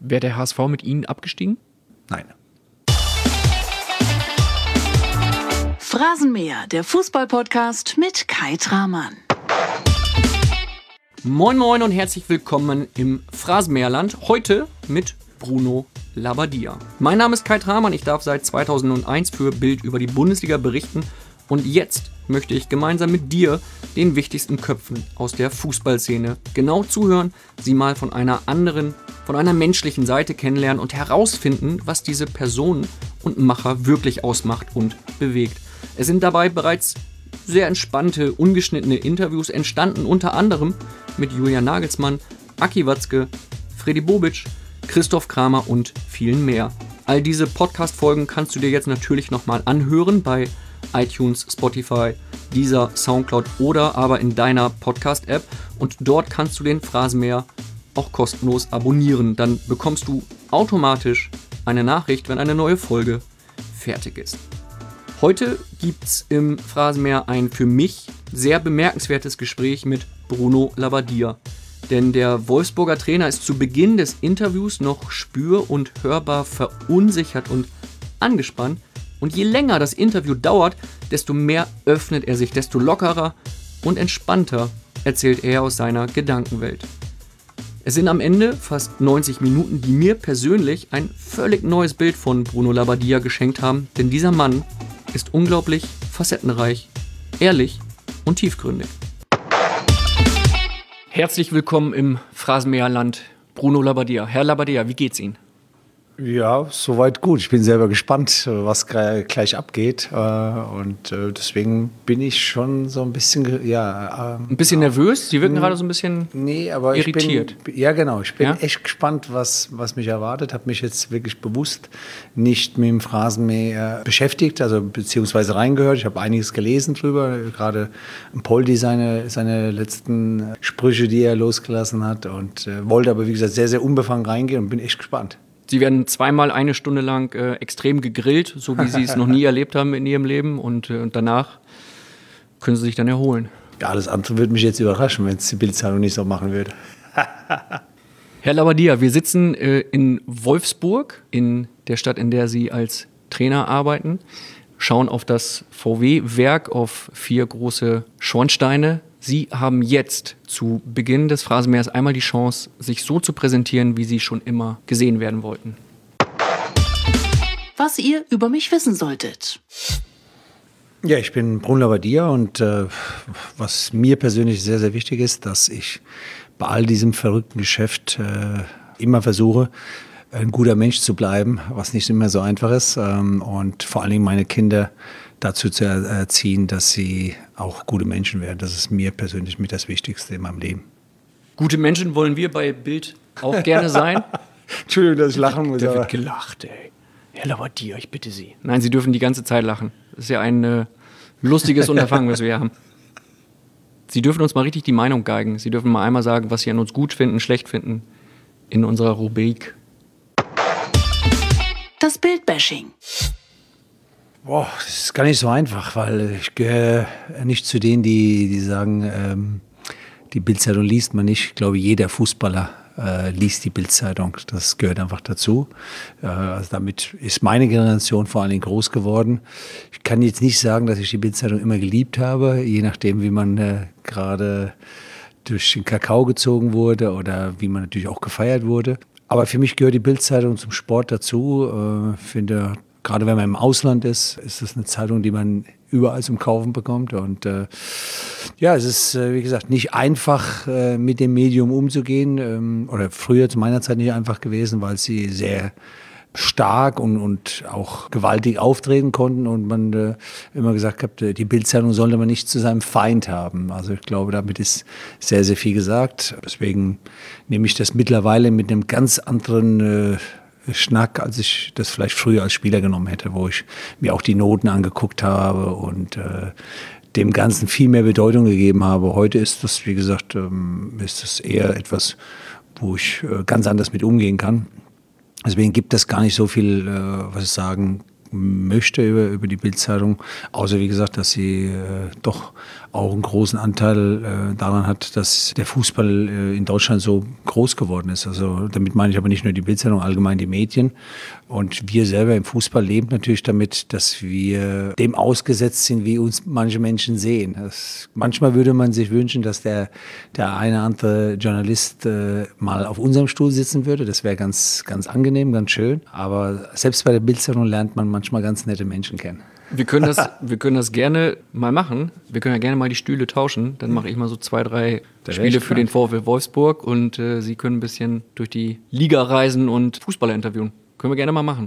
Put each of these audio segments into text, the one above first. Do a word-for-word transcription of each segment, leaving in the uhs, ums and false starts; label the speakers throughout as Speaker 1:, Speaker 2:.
Speaker 1: Wäre der H S V mit Ihnen abgestiegen?
Speaker 2: Nein.
Speaker 3: Phrasenmäher, der Fußball-Podcast mit Kai Tramann.
Speaker 1: Moin Moin und herzlich willkommen im Phrasenmäherland. Heute mit Bruno Labbadia. Mein Name ist Kai Tramann, ich darf seit zweitausendeins für Bild über die Bundesliga berichten. Und jetzt möchte ich gemeinsam mit dir, den wichtigsten Köpfen aus der Fußballszene, genau zuhören, sie mal von einer anderen, von einer menschlichen Seite kennenlernen und herausfinden, was diese Personen und Macher wirklich ausmacht und bewegt. Es sind dabei bereits sehr entspannte, ungeschnittene Interviews entstanden, unter anderem mit Julian Nagelsmann, Aki Watzke, Freddy Bobic, Christoph Kramer und vielen mehr. All diese Podcast-Folgen kannst du dir jetzt natürlich nochmal anhören bei iTunes, Spotify, Deezer, Soundcloud oder aber in deiner Podcast-App. Und dort kannst du den Phrasenmäher auch kostenlos abonnieren. Dann bekommst du automatisch eine Nachricht, wenn eine neue Folge fertig ist. Heute gibt's im Phrasenmäher ein für mich sehr bemerkenswertes Gespräch mit Bruno Labbadia. Denn der Wolfsburger Trainer ist zu Beginn des Interviews noch spür- und hörbar verunsichert und angespannt. Und je länger das Interview dauert, desto mehr öffnet er sich, desto lockerer und entspannter erzählt er aus seiner Gedankenwelt. Es sind am Ende fast neunzig Minuten, die mir persönlich ein völlig neues Bild von Bruno Labbadia geschenkt haben, denn dieser Mann ist unglaublich facettenreich, ehrlich und tiefgründig. Herzlich willkommen im Phrasenmäherland, Bruno Labbadia. Herr Labbadia, wie geht's Ihnen?
Speaker 2: Ja, soweit gut. Ich bin selber gespannt, was gleich abgeht. Und deswegen bin ich schon so ein bisschen, ja...
Speaker 1: Ein bisschen nervös? Sie wirken gerade so ein bisschen
Speaker 2: nee, aber
Speaker 1: irritiert.
Speaker 2: Ich bin, ja, genau. Ich bin
Speaker 1: ja?
Speaker 2: echt gespannt, was, was mich erwartet. Habe mich jetzt wirklich bewusst nicht mit dem Phrasenmäher beschäftigt, also beziehungsweise reingehört. Ich habe einiges gelesen drüber. Gerade Poldi, seine, seine letzten Sprüche, die er losgelassen hat. Und äh, wollte aber, wie gesagt, sehr, sehr unbefangen reingehen und bin echt gespannt.
Speaker 1: Sie werden zweimal eine Stunde lang äh, extrem gegrillt, so wie Sie es noch nie erlebt haben in Ihrem Leben. Und, äh, und danach können Sie sich dann erholen.
Speaker 2: Ja, alles andere würde mich jetzt überraschen, wenn es die Bild-Zeitung nicht so machen würde.
Speaker 1: Herr Labbadia, wir sitzen äh, in Wolfsburg, in der Stadt, in der Sie als Trainer arbeiten, schauen auf das V W-Werk, auf vier große Schornsteine. Sie haben jetzt zu Beginn des Phrasenmähers einmal die Chance, sich so zu präsentieren, wie Sie schon immer gesehen werden wollten.
Speaker 3: Was ihr über mich wissen solltet.
Speaker 2: Ja, ich bin Bruno Labbadia und äh, was mir persönlich sehr, sehr wichtig ist, dass ich bei all diesem verrückten Geschäft äh, immer versuche, ein guter Mensch zu bleiben, was nicht immer so einfach ist. Ähm, und vor allen Dingen meine Kinder dazu zu erziehen, dass sie auch gute Menschen werden. Das ist mir persönlich mit das Wichtigste in meinem Leben.
Speaker 1: Gute Menschen wollen wir bei Bild auch gerne sein.
Speaker 2: Entschuldigung, dass ich lachen muss.
Speaker 1: Da wird gelacht, ey. Herr Labbadia, ich bitte Sie. Nein, Sie dürfen die ganze Zeit lachen. Das ist ja ein äh, lustiges Unterfangen, was wir hier haben. Sie dürfen uns mal richtig die Meinung geigen. Sie dürfen mal einmal sagen, was Sie an uns gut finden, schlecht finden in unserer Rubrik.
Speaker 3: Das Bildbashing.
Speaker 2: Boah, das ist gar nicht so einfach, weil ich gehöre nicht zu denen, die, die sagen, ähm, die Bild-Zeitung liest man nicht. Ich glaube, jeder Fußballer äh, liest die Bild-Zeitung. Das gehört einfach dazu. Äh, also damit ist meine Generation vor allen Dingen groß geworden. Ich kann jetzt nicht sagen, dass ich die Bild-Zeitung immer geliebt habe, je nachdem, wie man äh, gerade durch den Kakao gezogen wurde oder wie man natürlich auch gefeiert wurde. Aber für mich gehört die Bild-Zeitung zum Sport dazu. Ich äh, finde, gerade wenn man im Ausland ist, ist das eine Zeitung, die man überall zum Kaufen bekommt. Und äh, ja, es ist, äh, wie gesagt, nicht einfach, äh, mit dem Medium umzugehen. Ähm, oder früher zu meiner Zeit nicht einfach gewesen, weil sie sehr stark und, und auch gewaltig auftreten konnten. Und man äh, immer gesagt hat, die Bild-Zeitung sollte man nicht zu seinem Feind haben. Also ich glaube, damit ist sehr, sehr viel gesagt. Deswegen nehme ich das mittlerweile mit einem ganz anderen äh, Schnack, als ich das vielleicht früher als Spieler genommen hätte, wo ich mir auch die Noten angeguckt habe und äh, dem Ganzen viel mehr Bedeutung gegeben habe. Heute ist das, wie gesagt, ähm, ist das eher etwas, wo ich äh, ganz anders mit umgehen kann. Deswegen gibt es gar nicht so viel, äh, was ich sagen möchte über, über die Bild-Zeitung, außer wie gesagt, dass sie äh, doch auch einen großen Anteil äh, daran hat, dass der Fußball äh, in Deutschland so groß geworden ist. Also damit meine ich aber nicht nur die Bildzeitung, allgemein die Medien. Und wir selber im Fußball leben natürlich damit, dass wir dem ausgesetzt sind, wie uns manche Menschen sehen. Das, manchmal würde man sich wünschen, dass der, der eine oder andere Journalist äh, mal auf unserem Stuhl sitzen würde. Das wäre ganz, ganz angenehm, ganz schön. Aber selbst bei der Bildzeitung lernt man manchmal ganz nette Menschen kennen.
Speaker 1: Wir können das, wir können das gerne mal machen. Wir können ja gerne mal die Stühle tauschen. Dann mache ich mal so zwei, drei
Speaker 2: Der
Speaker 1: Spiele für den VfL Wolfsburg und äh, Sie können ein bisschen durch die Liga reisen und Fußballer interviewen. Können wir gerne mal machen.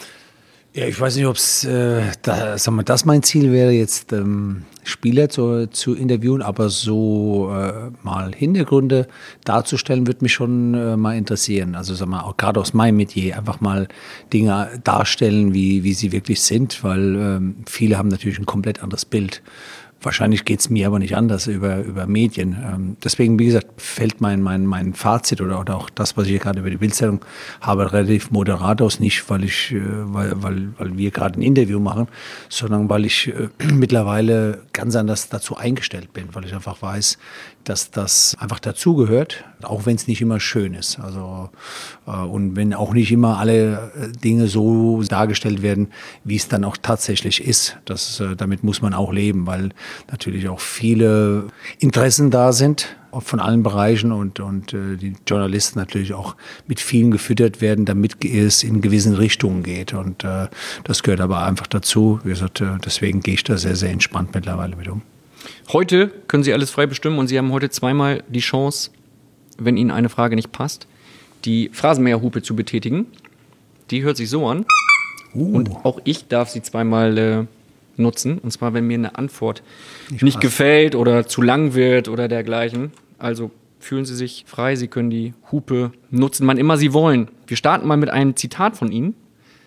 Speaker 2: Ja, ich weiß nicht, ob es äh, da, sagen wir, das mein Ziel wäre, jetzt ähm, Spieler zu, zu interviewen, aber so äh, mal Hintergründe darzustellen, würde mich schon äh, mal interessieren. Also sagen wir, auch gerade aus meinem Metier einfach mal Dinge darstellen, wie, wie sie wirklich sind, weil ähm, viele haben natürlich ein komplett anderes Bild. Wahrscheinlich geht es mir aber nicht anders über, über Medien. Ähm, deswegen, wie gesagt, fällt mein, mein, mein Fazit oder, oder auch das, was ich hier gerade über die Bildzeitung habe, relativ moderat aus. Nicht, weil, ich, äh, weil, weil, weil wir gerade ein Interview machen, sondern weil ich äh, mittlerweile ganz anders dazu eingestellt bin, weil ich einfach weiß, dass das einfach dazugehört, auch wenn es nicht immer schön ist. Also, äh, und wenn auch nicht immer alle Dinge so dargestellt werden, wie es dann auch tatsächlich ist. Das, äh, damit muss man auch leben, weil natürlich auch viele Interessen da sind von allen Bereichen und, und äh, die Journalisten natürlich auch mit vielen gefüttert werden, damit es in gewissen Richtungen geht. Und äh, das gehört aber einfach dazu. Wie gesagt, äh, deswegen gehe ich da sehr, sehr entspannt mittlerweile mit um.
Speaker 1: Heute können Sie alles frei bestimmen und Sie haben heute zweimal die Chance, wenn Ihnen eine Frage nicht passt, die Phrasenmäherhupe zu betätigen. Die hört sich so an. Uh. Und auch ich darf sie zweimal äh, nutzen. Und zwar, wenn mir eine Antwort nicht, nicht gefällt oder zu lang wird oder dergleichen. Also fühlen Sie sich frei, Sie können die Hupe nutzen, wann immer Sie wollen. Wir starten mal mit einem Zitat von Ihnen.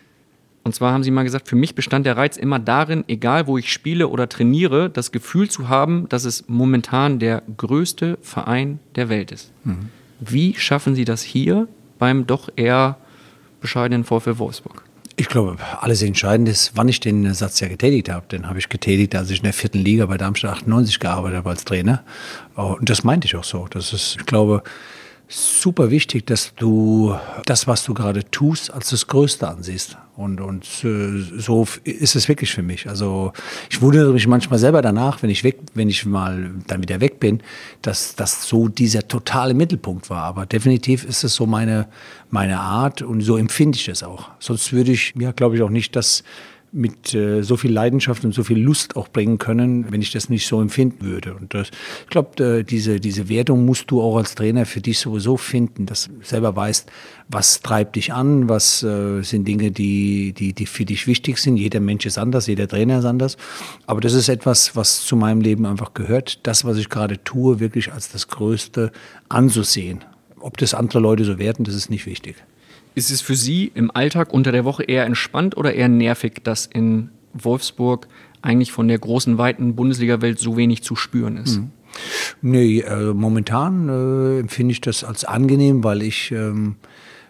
Speaker 1: Und zwar haben Sie mal gesagt, für mich bestand der Reiz immer darin, egal wo ich spiele oder trainiere, das Gefühl zu haben, dass es momentan der größte Verein der Welt ist. Mhm. Wie schaffen Sie das hier beim doch eher bescheidenen VfL Wolfsburg?
Speaker 2: Ich glaube, alles Entscheidende ist, wann ich den Satz ja getätigt habe. Den habe ich getätigt, als ich in der vierten Liga bei Darmstadt achtundneunzig gearbeitet habe als Trainer. Und das meinte ich auch so. Das ist, ich glaube, super wichtig, dass du das, was du gerade tust, als das Größte ansiehst. Und, und so ist es wirklich für mich. Also ich wundere mich manchmal selber danach, wenn ich weg, wenn ich mal dann wieder weg bin, dass das so dieser totale Mittelpunkt war. Aber definitiv ist es so meine, meine Art und so empfinde ich es auch. Sonst würde ich, ja, glaube ich, auch nicht das mit äh, so viel Leidenschaft und so viel Lust auch bringen können, wenn ich das nicht so empfinden würde. Und das, ich glaube, äh, diese, diese Wertung musst du auch als Trainer für dich sowieso finden, dass du selber weißt, was treibt dich an, was äh, sind Dinge, die, die, die für dich wichtig sind. Jeder Mensch ist anders, jeder Trainer ist anders. Aber das ist etwas, was zu meinem Leben einfach gehört. Das, was ich gerade tue, wirklich als das Größte anzusehen. Ob das andere Leute so werten, das ist nicht wichtig.
Speaker 1: Ist es für Sie im Alltag unter der Woche eher entspannt oder eher nervig, dass in Wolfsburg eigentlich von der großen, weiten Bundesliga-Welt so wenig zu spüren ist?
Speaker 2: Mhm. Nee, äh, momentan äh, empfinde ich das als angenehm, weil ich ähm,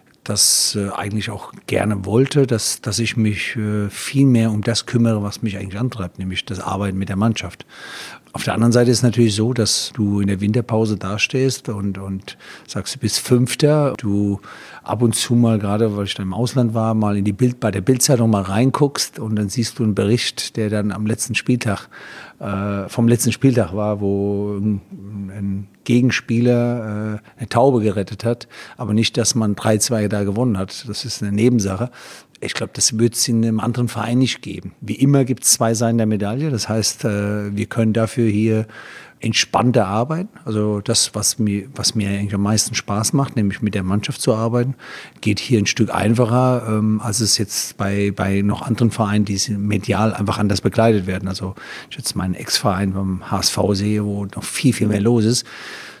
Speaker 2: das äh, eigentlich auch gerne wollte, dass, dass ich mich äh, viel mehr um das kümmere, was mich eigentlich antreibt, nämlich das Arbeiten mit der Mannschaft. Auf der anderen Seite ist es natürlich so, dass du in der Winterpause dastehst und, und sagst, du bist Fünfter. Du ab und zu mal, gerade weil ich dann im Ausland war, mal in die Bild, bei der Bildzeitung mal reinguckst und dann siehst du einen Bericht, der dann am letzten Spieltag, äh, vom letzten Spieltag war, wo ein, ein Gegenspieler äh, eine Taube gerettet hat, aber nicht, dass man drei zwei da gewonnen hat. Das ist eine Nebensache. Ich glaube, das wird es in einem anderen Verein nicht geben. Wie immer gibt es zwei Seiten der Medaille. Das heißt, äh, wir können dafür hier entspannter arbeiten. Also das, was mir, was mir eigentlich am meisten Spaß macht, nämlich mit der Mannschaft zu arbeiten, geht hier ein Stück einfacher, ähm, als es jetzt bei, bei noch anderen Vereinen, die medial einfach anders begleitet werden. Also ich jetzt meinen Ex-Verein beim H S V sehe, wo noch viel, viel mehr los ist.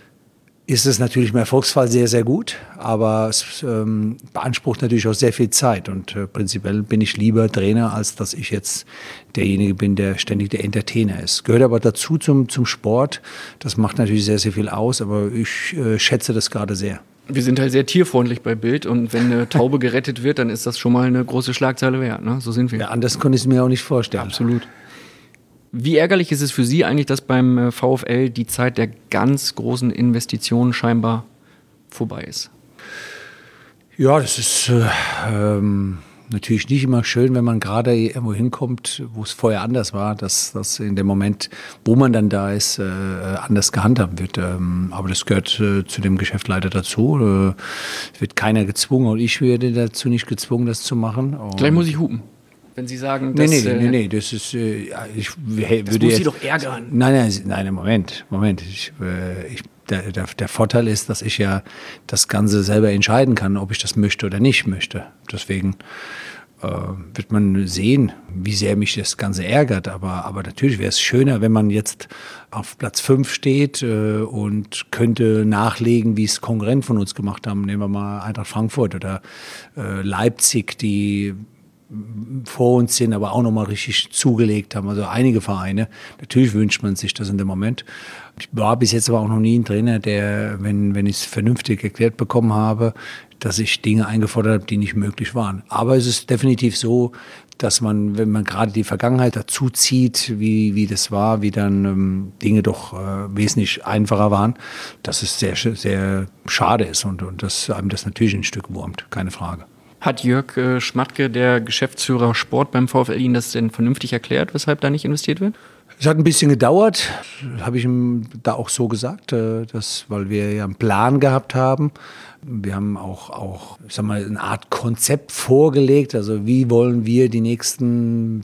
Speaker 2: Ist es natürlich im Erfolgsfall sehr, sehr gut, aber es ähm, beansprucht natürlich auch sehr viel Zeit und äh, prinzipiell bin ich lieber Trainer, als dass ich jetzt derjenige bin, der ständig der Entertainer ist. Gehört aber dazu zum, zum Sport, das macht natürlich sehr, sehr viel aus, aber ich äh, schätze das gerade sehr.
Speaker 1: Wir sind halt sehr tierfreundlich bei Bild und wenn eine Taube gerettet wird, dann ist das schon mal eine große Schlagzeile wert, ne? So sind wir.
Speaker 2: Ja, anders konnte ich es mir auch nicht vorstellen.
Speaker 1: Absolut. Wie ärgerlich ist es für Sie eigentlich, dass beim VfL die Zeit der ganz großen Investitionen scheinbar vorbei ist?
Speaker 2: Ja, das ist äh, ähm, natürlich nicht immer schön, wenn man gerade irgendwo hinkommt, wo es vorher anders war, dass das in dem Moment, wo man dann da ist, äh, anders gehandhabt wird. Ähm, aber das gehört äh, zu dem Geschäft leider dazu. Äh, es wird keiner gezwungen und ich werde dazu nicht gezwungen, das zu machen. Und
Speaker 1: Gleich muss ich hupen. Wenn Sie sagen,
Speaker 2: nee,
Speaker 1: dass...
Speaker 2: nee,
Speaker 1: äh,
Speaker 2: nee, nee, das ist... Äh, ich würde
Speaker 1: das muss Sie doch ärgern.
Speaker 2: Nein, nein, nein, Moment, Moment. Ich, äh, ich, der, der, der Vorteil ist, dass ich ja das Ganze selber entscheiden kann, ob ich das möchte oder nicht möchte. Deswegen äh, wird man sehen, wie sehr mich das Ganze ärgert. Aber, aber natürlich wäre es schöner, wenn man jetzt auf Platz fünf steht äh, und könnte nachlegen, wie es Konkurrenten von uns gemacht haben. Nehmen wir mal Eintracht Frankfurt oder äh, Leipzig, die vor uns sind, aber auch nochmal richtig zugelegt haben. Also einige Vereine. Natürlich wünscht man sich das in dem Moment. Ich war bis jetzt aber auch noch nie ein Trainer, der, wenn, wenn ich es vernünftig erklärt bekommen habe, dass ich Dinge eingefordert habe, die nicht möglich waren. Aber es ist definitiv so, dass man, wenn man gerade die Vergangenheit dazu zieht, wie, wie das war, wie dann ähm, Dinge doch äh, wesentlich einfacher waren, dass es sehr, sehr schade ist und, und dass einem das natürlich ein Stück wurmt, keine Frage.
Speaker 1: Hat Jörg äh, Schmatke, der Geschäftsführer Sport beim VfL, Ihnen das denn vernünftig erklärt, weshalb da nicht investiert wird?
Speaker 2: Es hat ein bisschen gedauert, habe ich ihm da auch so gesagt, äh, dass, weil wir ja einen Plan gehabt haben. Wir haben auch, auch ich sag mal, eine Art Konzept vorgelegt, also wie wollen wir die nächsten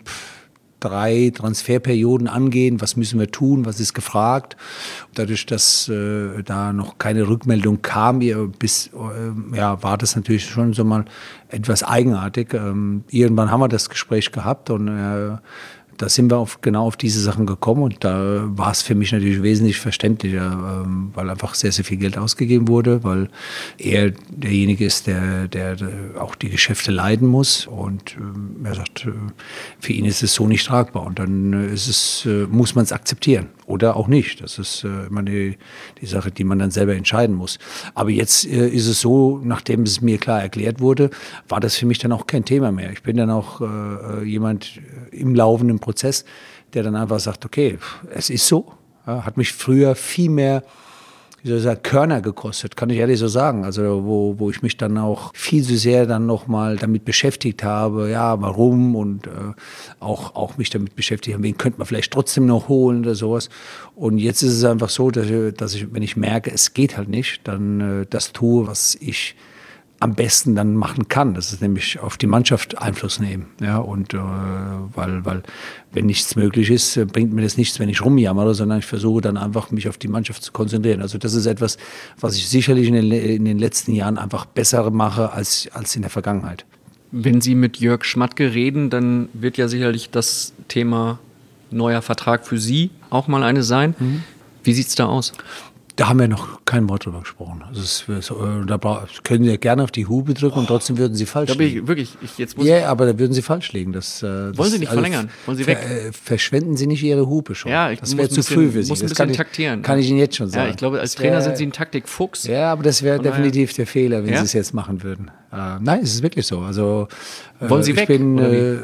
Speaker 2: drei Transferperioden angehen, was müssen wir tun, was ist gefragt. Dadurch, dass äh, da noch keine Rückmeldung kam, bis, äh, ja, war das natürlich schon so mal etwas eigenartig. Ähm, irgendwann haben wir das Gespräch gehabt und äh, da sind wir auf, genau auf diese Sachen gekommen und da war es für mich natürlich wesentlich verständlicher, ähm, weil einfach sehr, sehr viel Geld ausgegeben wurde, weil er derjenige ist, der, der, der auch die Geschäfte leiten muss und ähm, er sagt, äh, für ihn ist es so nicht tragbar und dann äh, ist es, äh, muss man es akzeptieren oder auch nicht. Das ist äh, immer die, die Sache, die man dann selber entscheiden muss. Aber jetzt äh, ist es so, nachdem es mir klar erklärt wurde, war das für mich dann auch kein Thema mehr. Ich bin dann auch äh, jemand im laufenden Prozess, der dann einfach sagt, okay, es ist so. Ja, hat mich früher viel mehr, wie soll ich sagen, Körner gekostet, kann ich ehrlich so sagen. Also wo, wo ich mich dann auch viel zu sehr dann nochmal damit beschäftigt habe, ja, warum und äh, auch, auch mich damit beschäftigt habe, wen könnte man vielleicht trotzdem noch holen oder sowas. Und jetzt ist es einfach so, dass ich, dass ich wenn ich merke, es geht halt nicht, dann äh, das tue, was ich am besten dann machen kann. Das ist nämlich auf die Mannschaft Einfluss nehmen. Ja, und äh, weil, weil wenn nichts möglich ist, bringt mir das nichts, wenn ich rumjammere, sondern ich versuche dann einfach, mich auf die Mannschaft zu konzentrieren. Also das ist etwas, was ich sicherlich in den, in den letzten Jahren einfach besser mache als, als in der Vergangenheit.
Speaker 1: Wenn Sie mit Jörg Schmatke reden, dann wird ja sicherlich das Thema neuer Vertrag für Sie auch mal eine sein. Mhm. Wie sieht es da aus?
Speaker 2: Da haben wir noch kein Wort drüber gesprochen. Also es, da können Sie gerne auf die Hupe drücken und trotzdem würden Sie falsch
Speaker 1: da bin ich,
Speaker 2: liegen.
Speaker 1: Wirklich, ich, jetzt muss
Speaker 2: Ja,
Speaker 1: ich
Speaker 2: aber da würden Sie falsch liegen. Das, das,
Speaker 1: Wollen Sie nicht
Speaker 2: also
Speaker 1: verlängern? Wollen Sie weg?
Speaker 2: Ver, verschwenden Sie nicht Ihre Hupe schon.
Speaker 1: Ja, ich
Speaker 2: das wäre zu
Speaker 1: bisschen,
Speaker 2: früh für Sie.
Speaker 1: Muss ein
Speaker 2: das
Speaker 1: bisschen
Speaker 2: kann
Speaker 1: taktieren.
Speaker 2: Ich, kann ich Ihnen jetzt schon sagen.
Speaker 1: Ja, ich glaube, als
Speaker 2: das wär,
Speaker 1: Trainer sind Sie ein Taktikfuchs.
Speaker 2: Ja, aber das wäre definitiv der Fehler, wenn
Speaker 1: ja?
Speaker 2: Sie es jetzt machen würden. Äh, nein, es ist wirklich so. Also,
Speaker 1: Wollen Sie
Speaker 2: äh,
Speaker 1: weg?
Speaker 2: Ich bin, äh,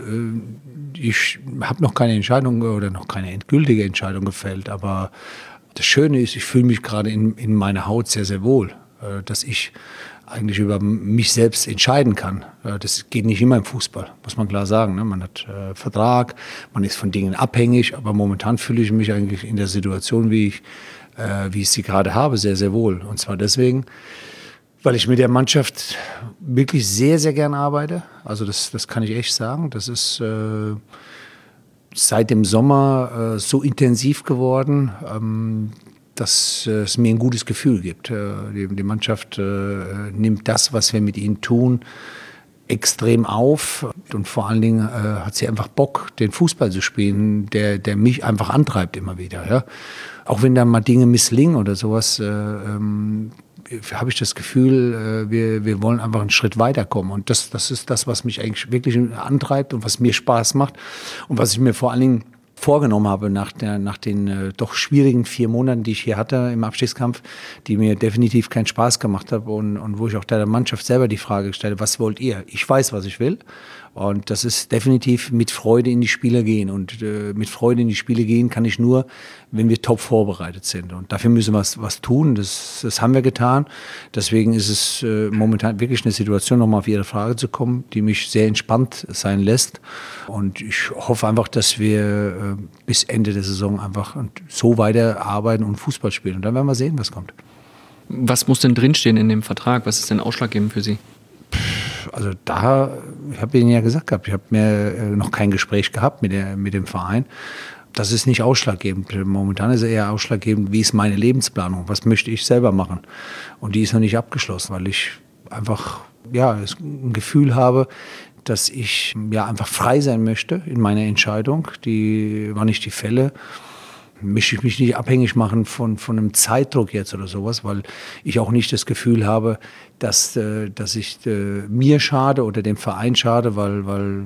Speaker 2: ich habe noch keine Entscheidung oder noch keine endgültige Entscheidung gefällt, aber das Schöne ist, ich fühle mich gerade in, in meiner Haut sehr, sehr wohl, äh, dass ich eigentlich über mich selbst entscheiden kann. Äh, das geht nicht immer im Fußball, muss man klar sagen. Ne? Man hat äh, Vertrag, man ist von Dingen abhängig, aber momentan fühle ich mich eigentlich in der Situation, wie ich, äh, wie ich sie gerade habe, sehr, sehr wohl. Und zwar deswegen, weil ich mit der Mannschaft wirklich sehr, sehr gern arbeite. Also das, das kann ich echt sagen. Das ist äh, seit dem Sommer äh, so intensiv geworden, ähm, dass äh, es mir ein gutes Gefühl gibt. Äh, die, die Mannschaft äh, nimmt das, was wir mit ihnen tun, extrem auf. Und vor allen Dingen äh, hat sie einfach Bock, den Fußball zu spielen, der, der mich einfach antreibt immer wieder. Ja? Auch wenn dann mal Dinge misslingen oder sowas, äh, ähm, habe ich das Gefühl, äh, wir, wir wollen einfach einen Schritt weiterkommen. Und das, das ist das, was mich eigentlich wirklich antreibt und was mir Spaß macht und was ich mir vor allen Dingen vorgenommen habe nach, der, nach den äh, doch schwierigen vier Monaten, die ich hier hatte im Abstiegskampf, die mir definitiv keinen Spaß gemacht haben und, und wo ich auch der Mannschaft selber die Frage stelle, was wollt ihr? Ich weiß, was ich will Und das ist definitiv mit Freude in die Spiele gehen. Und äh, mit Freude in die Spiele gehen kann ich nur, wenn wir top vorbereitet sind. Und dafür müssen wir was, was tun. Das, das haben wir getan. Deswegen ist es äh, momentan wirklich eine Situation, nochmal auf Ihre Frage zu kommen, die mich sehr entspannt sein lässt. Und ich hoffe einfach, dass wir äh, bis Ende der Saison einfach so weiter arbeiten und Fußball spielen. Und dann werden wir sehen, was kommt.
Speaker 1: Was muss denn drinstehen in dem Vertrag? Was ist denn ausschlaggebend für Sie?
Speaker 2: Also da, ich habe Ihnen ja gesagt gehabt, ich habe mir noch kein Gespräch gehabt mit, der, mit dem Verein. Das ist nicht ausschlaggebend. Momentan ist es eher ausschlaggebend, wie ist meine Lebensplanung, was möchte ich selber machen. Und die ist noch nicht abgeschlossen, weil ich einfach ja, ein Gefühl habe, dass ich ja einfach frei sein möchte in meiner Entscheidung, die, wann ich die fälle. Möchte ich mich nicht abhängig machen von, von einem Zeitdruck jetzt oder sowas, weil ich auch nicht das Gefühl habe, dass, äh, dass ich äh, mir schade oder dem Verein schade, weil, weil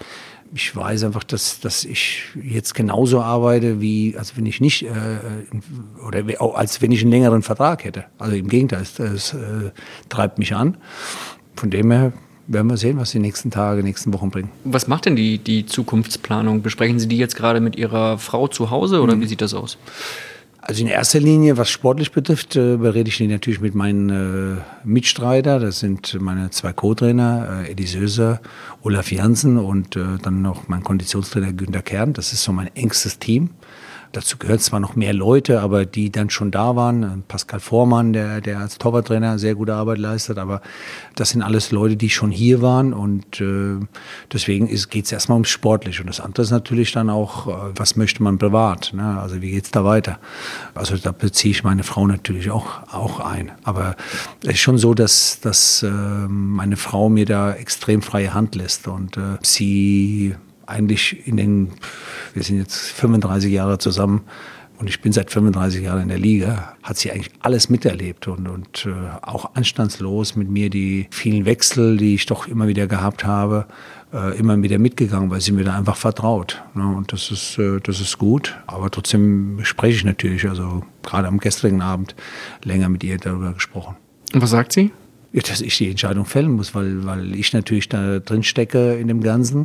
Speaker 2: ich weiß einfach, dass, dass ich jetzt genauso arbeite, wie als wenn ich nicht, äh, oder als wenn ich einen längeren Vertrag hätte. Also im Gegenteil, es, es äh, treibt mich an. Von dem her werden wir sehen, was die nächsten Tage, nächsten Wochen bringen.
Speaker 1: Was macht denn die, die Zukunftsplanung? Besprechen Sie die jetzt gerade mit Ihrer Frau zu Hause oder mhm. wie sieht das aus?
Speaker 2: Also in erster Linie, was sportlich betrifft, äh, berede ich die natürlich mit meinen äh, Mitstreiter. Das sind meine zwei Co-Trainer, äh, Eddie Söser, Olaf Jansen und äh, dann noch mein Konditionstrainer Günter Kern. Das ist so mein engstes Team. Dazu gehören zwar noch mehr Leute, aber die dann schon da waren. Pascal Vormann, der, der als Torwarttrainer sehr gute Arbeit leistet. Aber das sind alles Leute, die schon hier waren. Und äh, deswegen geht es erstmal ums Sportliche. Und das andere ist natürlich dann auch, äh, was möchte man privat? Ne? Also wie geht es da weiter? Also da beziehe ich meine Frau natürlich auch, auch ein. Aber es ist schon so, dass, dass äh, meine Frau mir da extrem freie Hand lässt. Und äh, sie eigentlich in den, wir sind jetzt fünfunddreißig Jahre zusammen und ich bin seit fünfunddreißig Jahren in der Liga, hat sie eigentlich alles miterlebt und, und äh, auch anstandslos mit mir die vielen Wechsel, die ich doch immer wieder gehabt habe, äh, immer wieder mitgegangen, weil sie mir da einfach vertraut. Ne? Und das ist, äh, das ist gut, aber trotzdem spreche ich natürlich, also gerade am gestrigen Abend länger mit ihr darüber gesprochen.
Speaker 1: Und was sagt sie?
Speaker 2: Ja, dass ich die Entscheidung fällen muss, weil, weil ich natürlich da drin stecke in dem Ganzen.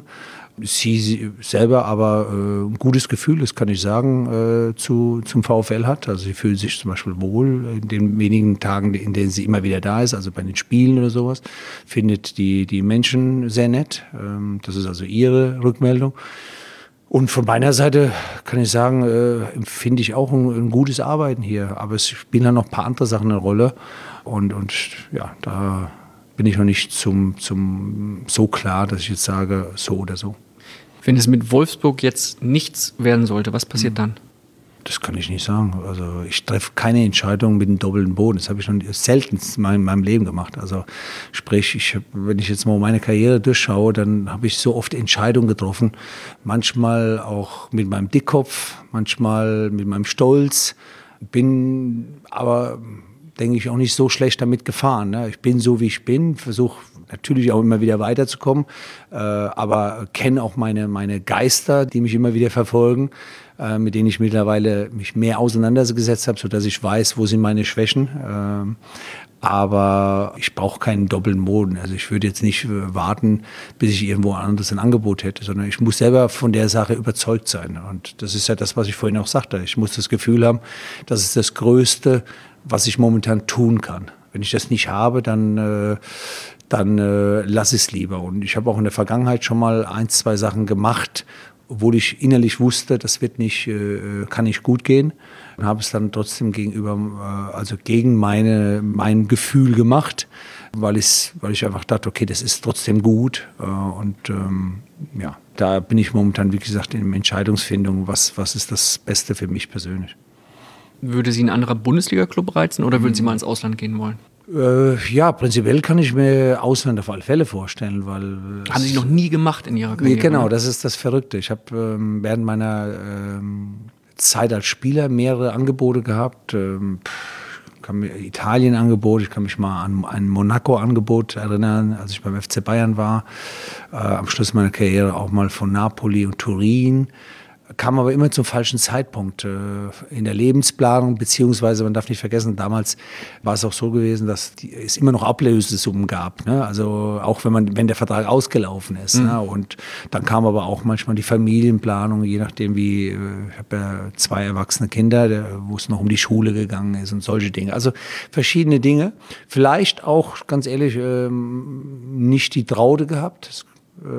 Speaker 2: Sie selber aber äh, ein gutes Gefühl, das kann ich sagen, äh, zu, zum VfL hat. Also sie fühlt sich zum Beispiel wohl in den wenigen Tagen, in denen sie immer wieder da ist, also bei den Spielen oder sowas, findet die, die Menschen sehr nett. Ähm, das ist also ihre Rückmeldung. Und von meiner Seite kann ich sagen, äh, empfinde ich auch ein, ein gutes Arbeiten hier. Aber es spielen dann noch ein paar andere Sachen eine Rolle. Und, und ja, da bin ich noch nicht zum, zum so klar, dass ich jetzt sage, so oder so.
Speaker 1: Wenn es mit Wolfsburg jetzt nichts werden sollte, was passiert dann?
Speaker 2: Das kann ich nicht sagen. Also ich treffe keine Entscheidung mit einem doppelten Boden. Das habe ich noch selten in meinem, meinem Leben gemacht. Also sprich, ich hab, wenn ich jetzt mal meine Karriere durchschaue, dann habe ich so oft Entscheidungen getroffen. Manchmal auch mit meinem Dickkopf, manchmal mit meinem Stolz. Bin aber, denke ich, auch nicht so schlecht damit gefahren. Ne? Ich bin so, wie ich bin, versuche natürlich auch immer wieder weiterzukommen, äh, aber kenne auch meine, meine Geister, die mich immer wieder verfolgen, äh, mit denen ich mittlerweile mich mehr auseinandergesetzt habe, sodass ich weiß, wo sind meine Schwächen. Äh, aber ich brauche keinen doppelten Boden. Also ich würde jetzt nicht äh, warten, bis ich irgendwo anderes ein Angebot hätte, sondern ich muss selber von der Sache überzeugt sein. Und das ist ja das, was ich vorhin auch sagte. Ich muss das Gefühl haben, das ist das Größte, was ich momentan tun kann. Wenn ich das nicht habe, dann, äh, dann äh, lass es lieber. Und ich habe auch in der Vergangenheit schon mal ein, zwei Sachen gemacht, obwohl ich innerlich wusste, das wird nicht, äh, kann nicht gut gehen. Und habe es dann trotzdem gegenüber, äh, also gegen meine, mein Gefühl gemacht, weil ich, weil ich einfach dachte, okay, das ist trotzdem gut. Äh, und ähm, ja, da bin ich momentan, wie gesagt, in der Entscheidungsfindung, was, was ist das Beste für mich persönlich.
Speaker 1: Würde Sie ein anderer Bundesliga-Club reizen oder würden Sie mal ins Ausland gehen wollen?
Speaker 2: Äh, ja, prinzipiell kann ich mir Ausland auf alle Fälle vorstellen, weil...
Speaker 1: Haben Sie noch nie gemacht in Ihrer Karriere?
Speaker 2: Genau, das ist das Verrückte. Ich habe ähm, während meiner ähm, Zeit als Spieler mehrere Angebote gehabt. Ähm, kann mir Italien-Angebot, ich kann mich mal an ein Monaco-Angebot erinnern, als ich beim F C Bayern war. Äh, am Schluss meiner Karriere auch mal von Napoli und Turin. kam aber immer zum falschen Zeitpunkt äh, in der Lebensplanung, beziehungsweise man darf nicht vergessen, damals war es auch so gewesen, dass die, es immer noch Ablösesummen gab, ne? Also auch wenn man, wenn der Vertrag ausgelaufen ist, mhm. ne? Und dann kam aber auch manchmal die Familienplanung, je nachdem wie, äh, ich habe ja zwei erwachsene Kinder, der, wo es noch um die Schule gegangen ist und solche Dinge, also verschiedene Dinge, vielleicht auch, ganz ehrlich, äh, nicht die Traute gehabt, das, äh,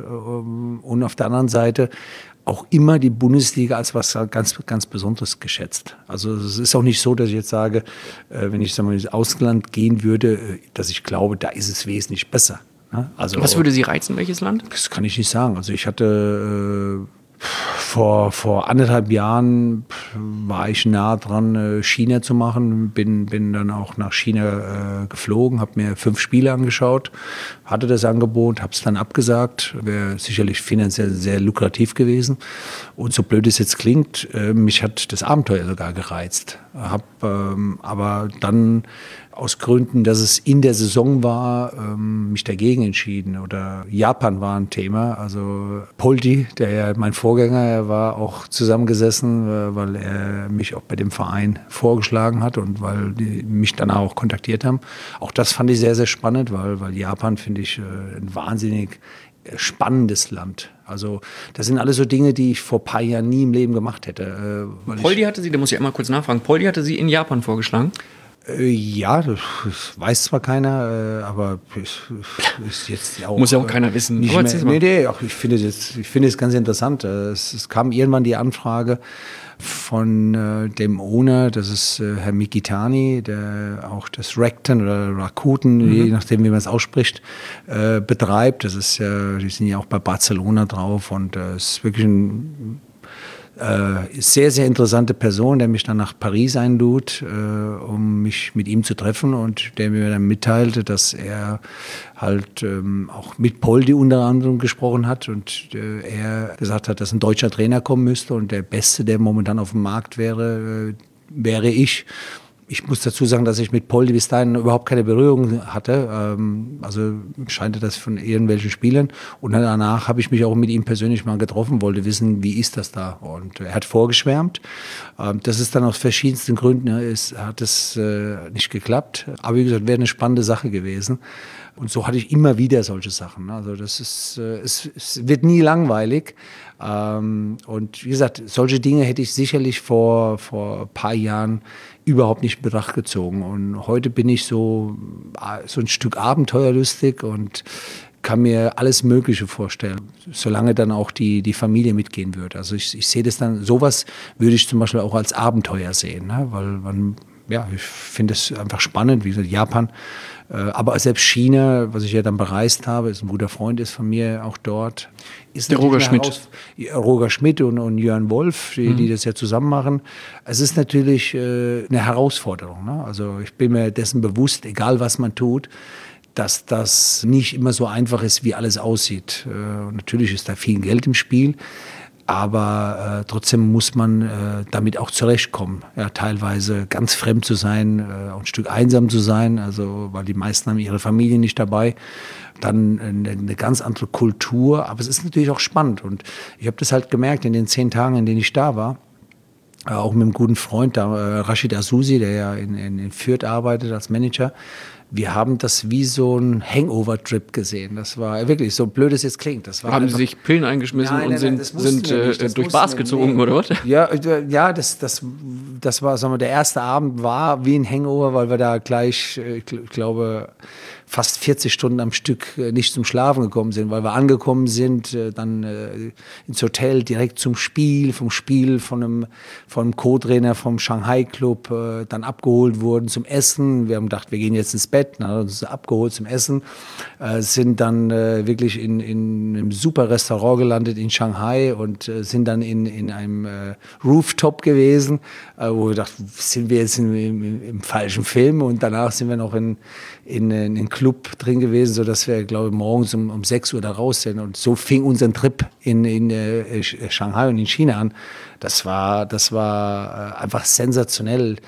Speaker 2: und auf der anderen Seite auch immer die Bundesliga als was ganz, ganz Besonderes geschätzt. Also es ist auch nicht so, dass ich jetzt sage, wenn ich sag mal, ins Ausland gehen würde, dass ich glaube, da ist es wesentlich besser. Also,
Speaker 1: was würde Sie reizen, welches Land?
Speaker 2: Das kann ich nicht sagen. Also ich hatte... Äh, Vor, vor anderthalb Jahren war ich nah dran, China zu machen. Bin, bin dann auch nach China äh, geflogen, habe mir fünf Spiele angeschaut, hatte das Angebot, habe es dann abgesagt. Wäre sicherlich finanziell sehr lukrativ gewesen. Und so blöd es jetzt klingt, äh, mich hat das Abenteuer sogar gereizt. Hab ähm, aber dann aus Gründen, dass es in der Saison war, ähm, mich dagegen entschieden. Oder Japan war ein Thema. Also Poldi, der ja mein Vorgänger, er war auch zusammengesessen, äh, weil er mich auch bei dem Verein vorgeschlagen hat und weil die mich danach auch kontaktiert haben. Auch das fand ich sehr, sehr spannend, weil, weil Japan finde ich äh, ein wahnsinnig spannendes Land. Also das sind alles so Dinge, die ich vor ein paar Jahren nie im Leben gemacht hätte. Äh, weil
Speaker 1: Poldi hatte Sie, da muss ich einmal kurz nachfragen, Poldi hatte Sie in Japan vorgeschlagen?
Speaker 2: Ja, das weiß zwar keiner, aber ist jetzt auch...
Speaker 1: Muss ja auch keiner wissen.
Speaker 2: Nicht mehr, nee, nee, auch ich finde es ich finde es ganz interessant. Es, es kam irgendwann die Anfrage von äh, dem Owner, das ist äh, Herr Mikitani, der auch das Rakuten oder Rakuten, mhm. je nachdem wie man es ausspricht, äh, betreibt. Das ist ja, die sind ja auch bei Barcelona drauf und es äh, ist wirklich ein Äh, sehr, sehr interessante Person, der mich dann nach Paris einlud, äh, um mich mit ihm zu treffen und der mir dann mitteilte, dass er halt ähm, auch mit Poldi unter anderem gesprochen hat und äh, er gesagt hat, dass ein deutscher Trainer kommen müsste und der Beste, der momentan auf dem Markt wäre, äh, wäre ich. Ich muss dazu sagen, dass ich mit Poldi bis dahin überhaupt keine Berührung hatte. Ähm, also scheinte das von irgendwelchen Spielern. Und danach habe ich mich auch mit ihm persönlich mal getroffen, wollte wissen, wie ist das da? Und er hat vorgeschwärmt. Ähm, das ist dann aus verschiedensten Gründen, ne, ist, hat es äh, nicht geklappt. Aber wie gesagt, wäre eine spannende Sache gewesen. Und so hatte ich immer wieder solche Sachen. Also das ist, äh, es, es wird nie langweilig. Ähm, und wie gesagt, solche Dinge hätte ich sicherlich vor, vor ein paar Jahren überhaupt nicht in Betracht gezogen. Und heute bin ich so, so ein Stück abenteuerlustig und kann mir alles Mögliche vorstellen, solange dann auch die, die Familie mitgehen wird. Also ich, ich sehe das dann, sowas würde ich zum Beispiel auch als Abenteuer sehen, ne? Weil man, ja, ich finde es einfach spannend, wie gesagt, Japan, äh, aber selbst China, was ich ja dann bereist habe, ist ein guter Freund ist von mir auch dort. Ist
Speaker 1: der Roger Schmidt.
Speaker 2: Roger Schmidt und, und Jörn Wolf, die, mhm. die das ja zusammen machen. Es ist natürlich äh, eine Herausforderung, ne? Also ich bin mir dessen bewusst, egal was man tut, dass das nicht immer so einfach ist, wie alles aussieht. Äh, natürlich ist da viel Geld im Spiel, aber äh, trotzdem muss man äh, damit auch zurechtkommen. Ja, teilweise ganz fremd zu sein, äh, auch ein Stück einsam zu sein, also weil die meisten haben ihre Familie nicht dabei. Dann eine, eine ganz andere Kultur, aber es ist natürlich auch spannend. Und ich habe das halt gemerkt in den zehn Tagen, in denen ich da war, äh, auch mit einem guten Freund, da, äh, Rashid Azusi, der ja in, in, in Fürth arbeitet als Manager. Wir haben das wie so ein Hangover-Trip gesehen. Das war wirklich, so blöd es jetzt klingt. Das war
Speaker 1: haben
Speaker 2: einfach,
Speaker 1: Sie sich Pillen eingeschmissen
Speaker 2: nein,
Speaker 1: und
Speaker 2: nein, nein,
Speaker 1: sind, sind äh, durch Bars gezogen,
Speaker 2: nee.
Speaker 1: oder was?
Speaker 2: Ja, ja das, das, das war, sagen wir, der erste Abend war wie ein Hangover, weil wir da gleich, ich glaube, fast vierzig Stunden am Stück nicht zum Schlafen gekommen sind, weil wir angekommen sind, dann ins Hotel direkt zum Spiel, vom Spiel von einem, von einem Co-Trainer vom Shanghai Club, dann abgeholt wurden zum Essen. Wir haben gedacht, wir gehen jetzt ins Bett, dann haben uns abgeholt zum Essen, sind dann wirklich in, in einem super Restaurant gelandet in Shanghai und sind dann in, in einem Rooftop gewesen, wo wir dachten, sind wir jetzt im, im, im falschen Film, und danach sind wir noch in, in, in einen Club drin gewesen, sodass wir, glaube ich, morgens um, um sechs Uhr da raus sind. Und so fing unser Trip in, in äh, Shanghai und in China an. Das war, das war äh, einfach sensationell,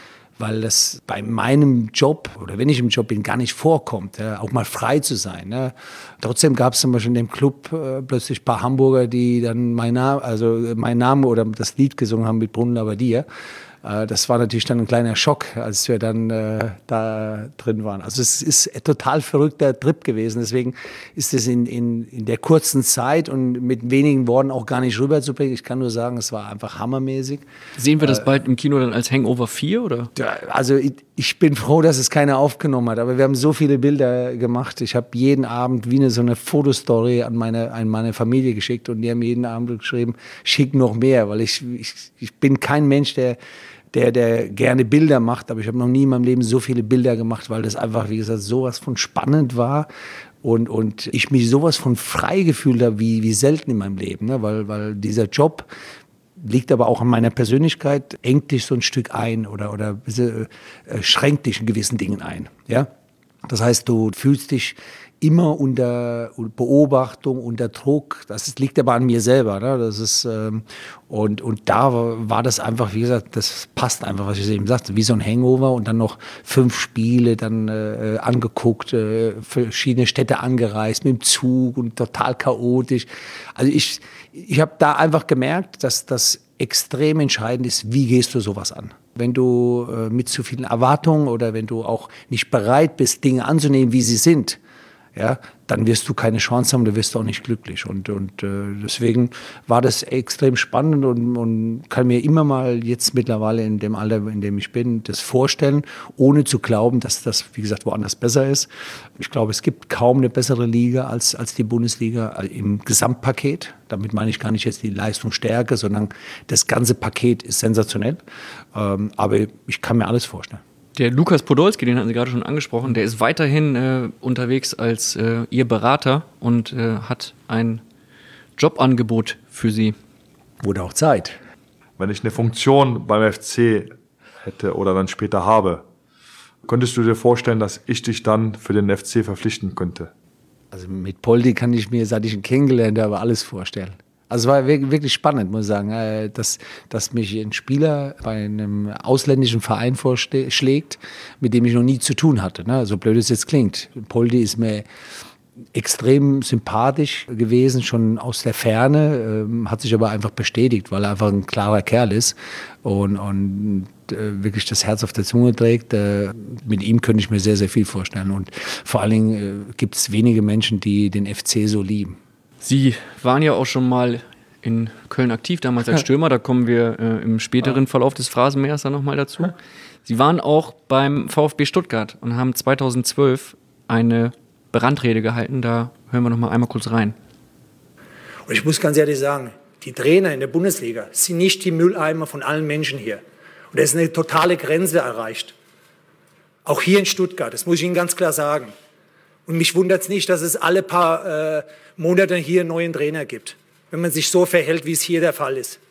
Speaker 2: weil das bei meinem Job oder wenn ich im Job bin, gar nicht vorkommt, ja, auch mal frei zu sein. Ja. Trotzdem gab es zum Beispiel in dem Club äh, plötzlich ein paar Hamburger, die dann mein Name, also mein Name oder das Lied gesungen haben mit Bruno Labbadia. Das war natürlich dann ein kleiner Schock, als wir dann äh, da drin waren. Also es ist ein total verrückter Trip gewesen. Deswegen ist es in, in, in der kurzen Zeit und mit wenigen Worten auch gar nicht rüberzubringen. Ich kann nur sagen, es war einfach hammermäßig.
Speaker 1: Sehen wir das äh, bald im Kino dann als Hangover vier, oder?
Speaker 2: Also ich, ich bin froh, dass es keiner aufgenommen hat. Aber wir haben so viele Bilder gemacht. Ich habe jeden Abend wie eine so eine Fotostory an meine, an meine Familie geschickt. Und die haben jeden Abend geschrieben, schick noch mehr. Weil ich, ich, ich bin kein Mensch, der... Der, der gerne Bilder macht, aber ich habe noch nie in meinem Leben so viele Bilder gemacht, weil das einfach, wie gesagt, sowas von spannend war und, und ich mich sowas von frei gefühlt habe, wie, wie selten in meinem Leben, ne? weil, weil dieser Job liegt aber auch an meiner Persönlichkeit, engt dich so ein Stück ein oder, oder äh, schränkt dich in gewissen Dingen ein. Ja? Das heißt, du fühlst dich immer unter Beobachtung, unter Druck. Das liegt aber an mir selber. Ne? Das ist, ähm, und, und da war das einfach, wie gesagt, das passt einfach, was ich eben sagte, wie so ein Hangover und dann noch fünf Spiele dann äh, angeguckt, äh, verschiedene Städte angereist mit dem Zug und total chaotisch. Also ich, ich habe da einfach gemerkt, dass das extrem entscheidend ist, wie gehst du sowas an. Wenn du äh, mit zu vielen Erwartungen oder wenn du auch nicht bereit bist, Dinge anzunehmen, wie sie sind, ja, dann wirst du keine Chance haben, du wirst auch nicht glücklich. Und, und äh, deswegen war das extrem spannend und, und kann mir immer mal jetzt mittlerweile in dem Alter, in dem ich bin, das vorstellen, ohne zu glauben, dass das, wie gesagt, woanders besser ist. Ich glaube, es gibt kaum eine bessere Liga als, als die Bundesliga im Gesamtpaket. Damit meine ich gar nicht jetzt die Leistungsstärke, sondern das ganze Paket ist sensationell. Ähm, aber ich kann mir alles vorstellen.
Speaker 1: Der Lukas Podolski, den hatten Sie gerade schon angesprochen, der ist weiterhin äh, unterwegs als äh, Ihr Berater und äh, hat ein Jobangebot für Sie.
Speaker 2: Wurde auch Zeit.
Speaker 4: Wenn ich eine Funktion beim F C hätte oder dann später habe, könntest du dir vorstellen, dass ich dich dann für den F C verpflichten könnte?
Speaker 2: Also mit Poldi kann ich mir, seit ich ihn kennengelernt habe, alles vorstellen. Also es war wirklich spannend, muss ich sagen, dass, dass mich ein Spieler bei einem ausländischen Verein vorschlägt, mit dem ich noch nie zu tun hatte. Ne? So blöd es jetzt klingt. Poldi ist mir extrem sympathisch gewesen, schon aus der Ferne, äh, hat sich aber einfach bestätigt, weil er einfach ein klarer Kerl ist und, und äh, wirklich das Herz auf der Zunge trägt. Äh, mit ihm könnte ich mir sehr, sehr viel vorstellen. Und vor allen Dingen äh, gibt es wenige Menschen, die den F C so lieben.
Speaker 1: Sie waren ja auch schon mal in Köln aktiv, damals als Stürmer. Da kommen wir äh, im späteren Verlauf des Phrasenmähers dann nochmal dazu. Sie waren auch beim VfB Stuttgart und haben zweitausendzwölf eine Brandrede gehalten. Da hören wir noch mal einmal kurz rein.
Speaker 5: Und ich muss ganz ehrlich sagen, die Trainer in der Bundesliga sind nicht die Mülleimer von allen Menschen hier. Und da ist eine totale Grenze erreicht. Auch hier in Stuttgart, das muss ich Ihnen ganz klar sagen. Und mich wundert es nicht, dass es alle paar äh, Monate hier einen neuen Trainer gibt, wenn man sich so verhält, wie es hier der Fall ist.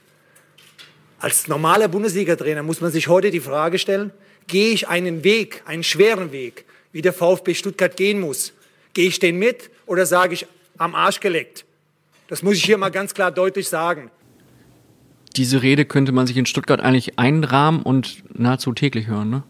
Speaker 5: Als normaler Bundesliga-Trainer muss man sich heute die Frage stellen, gehe ich einen Weg, einen schweren Weg, wie der VfB Stuttgart gehen muss? Gehe ich den mit oder sage ich, am Arsch geleckt? Das muss ich hier mal ganz klar deutlich sagen.
Speaker 1: Diese Rede könnte man sich in Stuttgart eigentlich einrahmen und nahezu täglich hören, ne?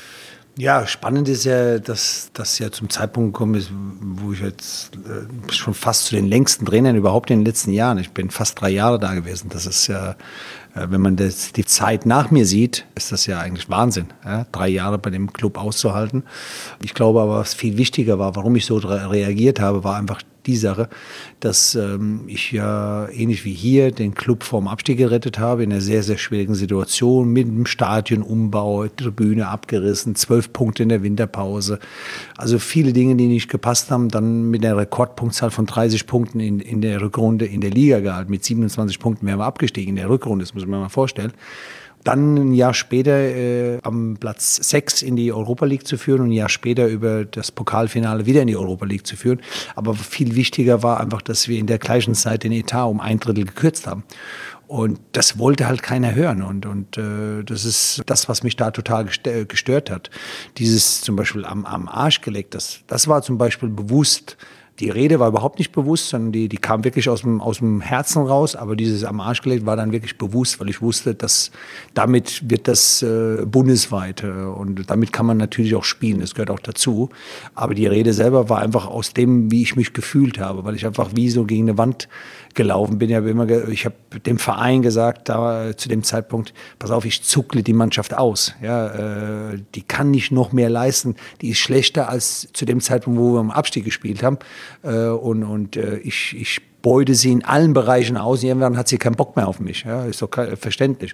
Speaker 2: Ja, spannend ist ja, dass das ja zum Zeitpunkt gekommen ist, wo ich jetzt äh, schon fast zu den längsten Trainern überhaupt in den letzten Jahren, ich bin fast drei Jahre da gewesen, das ist ja, äh, wenn man das, die Zeit nach mir sieht, ist das ja eigentlich Wahnsinn, ja? Drei Jahre bei dem Club auszuhalten. Ich glaube aber, was viel wichtiger war, warum ich so reagiert habe, war einfach die Sache, dass ähm, ich ja ähnlich wie hier den Club vorm Abstieg gerettet habe, in einer sehr, sehr schwierigen Situation, mit dem Stadionumbau, Tribüne abgerissen, zwölf Punkte in der Winterpause. Also viele Dinge, die nicht gepasst haben, dann mit einer Rekordpunktzahl von dreißig Punkten in, in der Rückrunde in der Liga gehalten. Mit siebenundzwanzig Punkten wären wir abgestiegen in der Rückrunde, das muss man mal vorstellen. Dann ein Jahr später äh, am Platz sechs in die Europa League zu führen und ein Jahr später über das Pokalfinale wieder in die Europa League zu führen. Aber viel wichtiger war einfach, dass wir in der gleichen Zeit den Etat um ein Drittel gekürzt haben. Und das wollte halt keiner hören. Und, und äh, das ist das, was mich da total gestört hat. Dieses zum Beispiel am, am Arsch gelegt, das, das war zum Beispiel bewusst die Rede war überhaupt nicht bewusst, sondern die, die kam wirklich aus dem, aus dem Herzen raus. Aber dieses am Arsch gelegt war dann wirklich bewusst, weil ich wusste, dass damit wird das äh, bundesweit. Äh, und damit kann man natürlich auch spielen, das gehört auch dazu. Aber die Rede selber war einfach aus dem, wie ich mich gefühlt habe, weil ich einfach wie so gegen eine Wand gelaufen bin. Ich habe immer, ich habe dem Verein gesagt, da zu dem Zeitpunkt, pass auf, ich zuckle die Mannschaft aus. Ja, äh, die kann nicht noch mehr leisten. Die ist schlechter als zu dem Zeitpunkt, wo wir im Abstieg gespielt haben. Äh, und und äh, ich, ich beute sie in allen Bereichen aus. Irgendwann hat sie keinen Bock mehr auf mich. Ja, ist doch verständlich.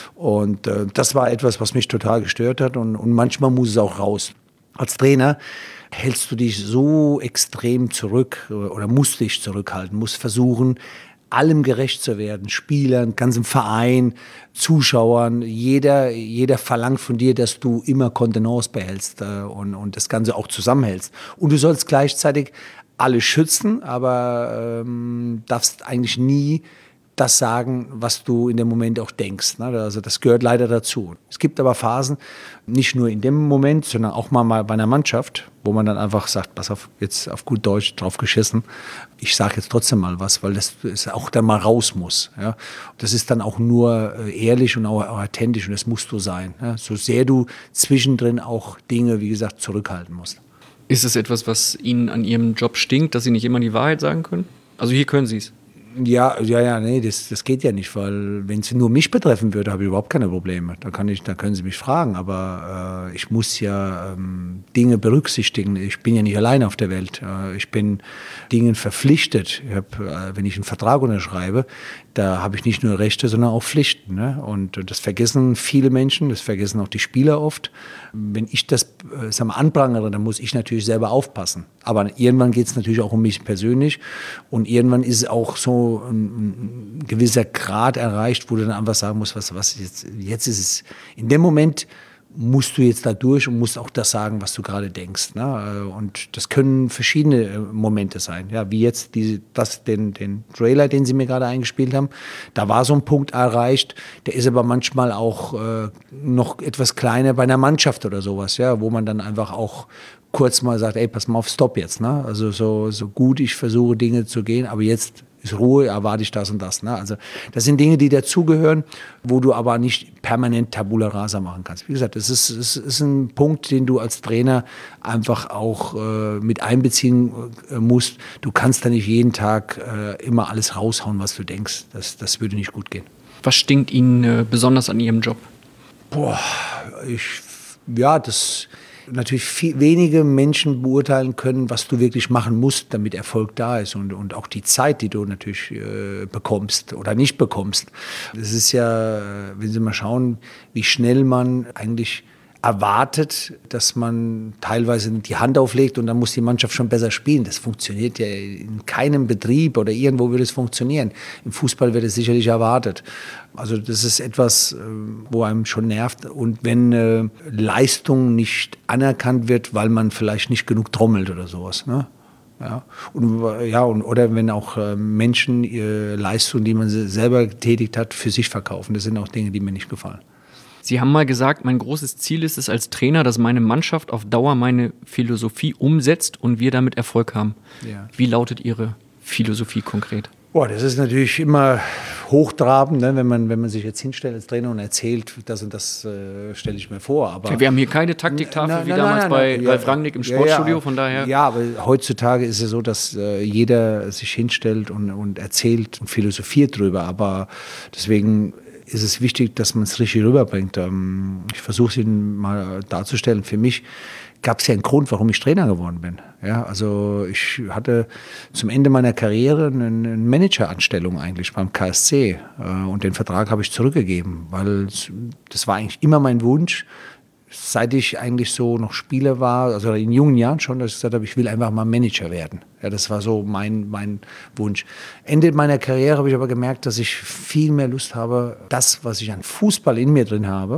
Speaker 2: Und äh, das war etwas, was mich total gestört hat. Und, und manchmal muss es auch raus. Als Trainer hältst du dich so extrem zurück oder musst dich zurückhalten, musst versuchen, allem gerecht zu werden, Spielern, ganzem Verein, Zuschauern. Jeder, jeder verlangt von dir, dass du immer Kontenance behältst äh, und, und das Ganze auch zusammenhältst. Und du sollst gleichzeitig alle schützen, aber ähm, darfst eigentlich nie das sagen, was du in dem Moment auch denkst. Ne? Also das gehört leider dazu. Es gibt aber Phasen, nicht nur in dem Moment, sondern auch mal, mal bei einer Mannschaft, wo man dann einfach sagt, pass auf, jetzt auf gut Deutsch drauf geschissen. Ich sage jetzt trotzdem mal was, weil das, das auch dann mal raus muss. Ja? Das ist dann auch nur ehrlich und auch, auch authentisch und das musst du sein. Ja? So sehr du zwischendrin auch Dinge, wie gesagt, zurückhalten musst.
Speaker 1: Ist es etwas, was Ihnen an Ihrem Job stinkt, dass Sie nicht immer die Wahrheit sagen können? Also hier können Sie es.
Speaker 2: Ja, ja, ja, nee, das, das geht ja nicht, weil wenn es nur mich betreffen würde, habe ich überhaupt keine Probleme. Da kann ich, da können Sie mich fragen, aber äh, ich muss ja ähm, Dinge berücksichtigen. Ich bin ja nicht allein auf der Welt. Äh, ich bin Dingen verpflichtet. Ich hab, äh, wenn ich einen Vertrag unterschreibe, da habe ich nicht nur Rechte, sondern auch Pflichten. Ne? Und das vergessen viele Menschen, das vergessen auch die Spieler oft. Wenn ich das äh, sag mal, anprangere, dann muss ich natürlich selber aufpassen. Aber irgendwann geht es natürlich auch um mich persönlich und irgendwann ist es auch so ein, ein gewisser Grad erreicht, wo du dann einfach sagen musst, was, was jetzt, jetzt ist es, in dem Moment musst du jetzt da durch und musst auch das sagen, was du gerade denkst. Ne? Und das können verschiedene Momente sein. Ja, wie jetzt diese, das, den, den Trailer, den sie mir gerade eingespielt haben. Da war so ein Punkt erreicht, der ist aber manchmal auch äh, noch etwas kleiner bei einer Mannschaft oder sowas, ja, wo man dann einfach auch kurz mal sagt, ey, pass mal auf, stopp jetzt. Ne? Also so, so gut ich versuche, Dinge zu gehen, aber jetzt ist Ruhe, erwarte ich das und das. Ne? Also das sind Dinge, die dazugehören, wo du aber nicht permanent Tabula rasa machen kannst. Wie gesagt, das ist, es ist ein Punkt, den du als Trainer einfach auch äh, mit einbeziehen äh, musst. Du kannst da nicht jeden Tag äh, immer alles raushauen, was du denkst. Das, das würde nicht gut gehen.
Speaker 1: Was stinkt Ihnen äh, besonders an Ihrem Job?
Speaker 2: Boah, ich, ja, das... natürlich viel, wenige Menschen beurteilen können, was du wirklich machen musst, damit Erfolg da ist und, und auch die Zeit, die du natürlich äh, bekommst oder nicht bekommst. Das ist ja, wenn Sie mal schauen, wie schnell man eigentlich erwartet, dass man teilweise die Hand auflegt und dann muss die Mannschaft schon besser spielen. Das funktioniert ja in keinem Betrieb oder irgendwo würde es funktionieren. Im Fußball wird es sicherlich erwartet. Also das ist etwas, wo einem schon nervt. Und wenn äh, Leistung nicht anerkannt wird, weil man vielleicht nicht genug trommelt oder sowas, ne? Ja, und, ja, und, oder wenn auch äh, Menschen ihre Leistung, die man selber getätigt hat, für sich verkaufen. Das sind auch Dinge, die mir nicht gefallen.
Speaker 1: Sie haben mal gesagt, mein großes Ziel ist es als Trainer, dass meine Mannschaft auf Dauer meine Philosophie umsetzt und wir damit Erfolg haben. Ja. Wie lautet Ihre Philosophie konkret?
Speaker 2: Boah, das ist natürlich immer hochtrabend, ne? wenn man, wenn man sich jetzt hinstellt als Trainer und erzählt, das und das äh, stelle ich mir vor. Aber
Speaker 1: wir haben hier keine Taktiktafel
Speaker 2: na,
Speaker 1: wie
Speaker 2: na,
Speaker 1: damals
Speaker 2: na, na,
Speaker 1: bei
Speaker 2: ja,
Speaker 1: Ralf Rangnick im Sportstudio,
Speaker 2: ja, ja,
Speaker 1: von daher.
Speaker 2: Ja, aber heutzutage ist es so, dass äh, jeder sich hinstellt und, und erzählt und philosophiert drüber. Aber deswegen ist es wichtig, dass man es richtig rüberbringt. Ähm, ich versuche es Ihnen mal darzustellen. Für mich gab es ja einen Grund, warum ich Trainer geworden bin. Ja, also ich hatte zum Ende meiner Karriere eine, eine Manageranstellung eigentlich beim K S C äh, und den Vertrag habe ich zurückgegeben, weil das war eigentlich immer mein Wunsch, seit ich eigentlich so noch Spieler war, also in jungen Jahren schon, dass ich gesagt habe, ich will einfach mal Manager werden. Ja, das war so mein, mein Wunsch. Ende meiner Karriere habe ich aber gemerkt, dass ich viel mehr Lust habe, das, was ich an Fußball in mir drin habe,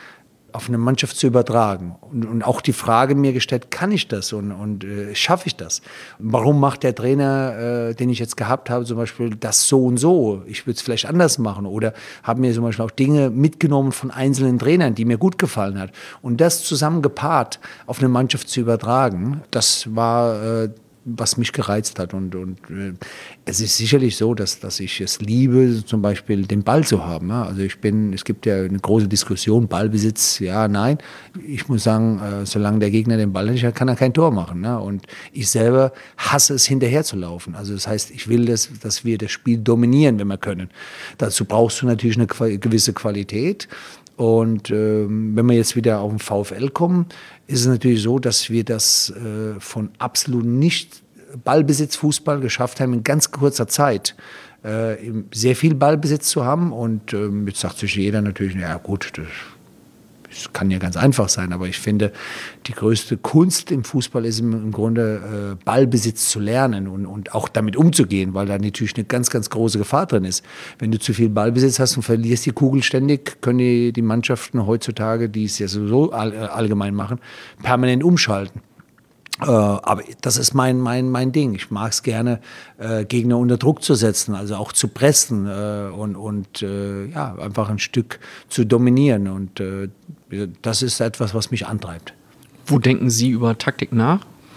Speaker 2: auf eine Mannschaft zu übertragen. Und, und auch die Frage mir gestellt, kann ich das und, und äh, schaffe ich das? Warum macht der Trainer, äh, den ich jetzt gehabt habe, zum Beispiel das so und so? Ich würde es vielleicht anders machen. Oder habe mir zum Beispiel auch Dinge mitgenommen von einzelnen Trainern, die mir gut gefallen hat. Und das zusammen gepaart auf eine Mannschaft zu übertragen, das war äh, was mich gereizt hat. Und, und äh, es ist sicherlich so, dass, dass ich es liebe, zum Beispiel den Ball zu haben. Ja? Also ich bin, es gibt ja eine große Diskussion, Ballbesitz, ja, nein. Ich muss sagen, äh, solange der Gegner den Ball nicht hat, kann er kein Tor machen. Ja? Und ich selber hasse es, hinterher zu laufen. Also das heißt, ich will, dass, dass wir das Spiel dominieren, wenn wir können. Dazu brauchst du natürlich eine gewisse Qualität. Und ähm, wenn wir jetzt wieder auf den VfL kommen, ist es natürlich so, dass wir das äh, von absolut nicht Ballbesitz-Fußball geschafft haben, in ganz kurzer Zeit äh, sehr viel Ballbesitz zu haben. Und ähm, jetzt sagt sich jeder natürlich, ja gut, das, das kann ja ganz einfach sein. Aber ich finde, die größte Kunst im Fußball ist im, im Grunde äh, Ballbesitz zu lernen und, und auch damit umzugehen, weil da natürlich eine ganz, ganz große Gefahr drin ist. Wenn du zu viel Ballbesitz hast und verlierst die Kugel ständig, können die, die Mannschaften heutzutage, die es ja sowieso all, allgemein machen, permanent umschalten. Äh, aber das ist mein, mein, mein Ding. Ich mag es gerne, äh, Gegner unter Druck zu setzen, also auch zu pressen äh, und, und äh, ja, einfach ein Stück zu dominieren. Und äh, das ist etwas, was mich antreibt.
Speaker 1: Wo denken Sie über Taktik nach?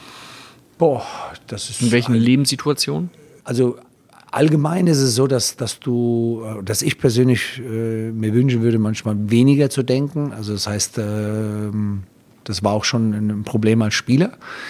Speaker 2: Boah, das ist...
Speaker 1: In welchen Lebenssituationen?
Speaker 2: Also allgemein ist es so, dass, dass du, dass ich persönlich äh, mir wünschen würde, manchmal weniger zu denken. Also das heißt... Äh, Das war auch schon ein Problem als Spieler.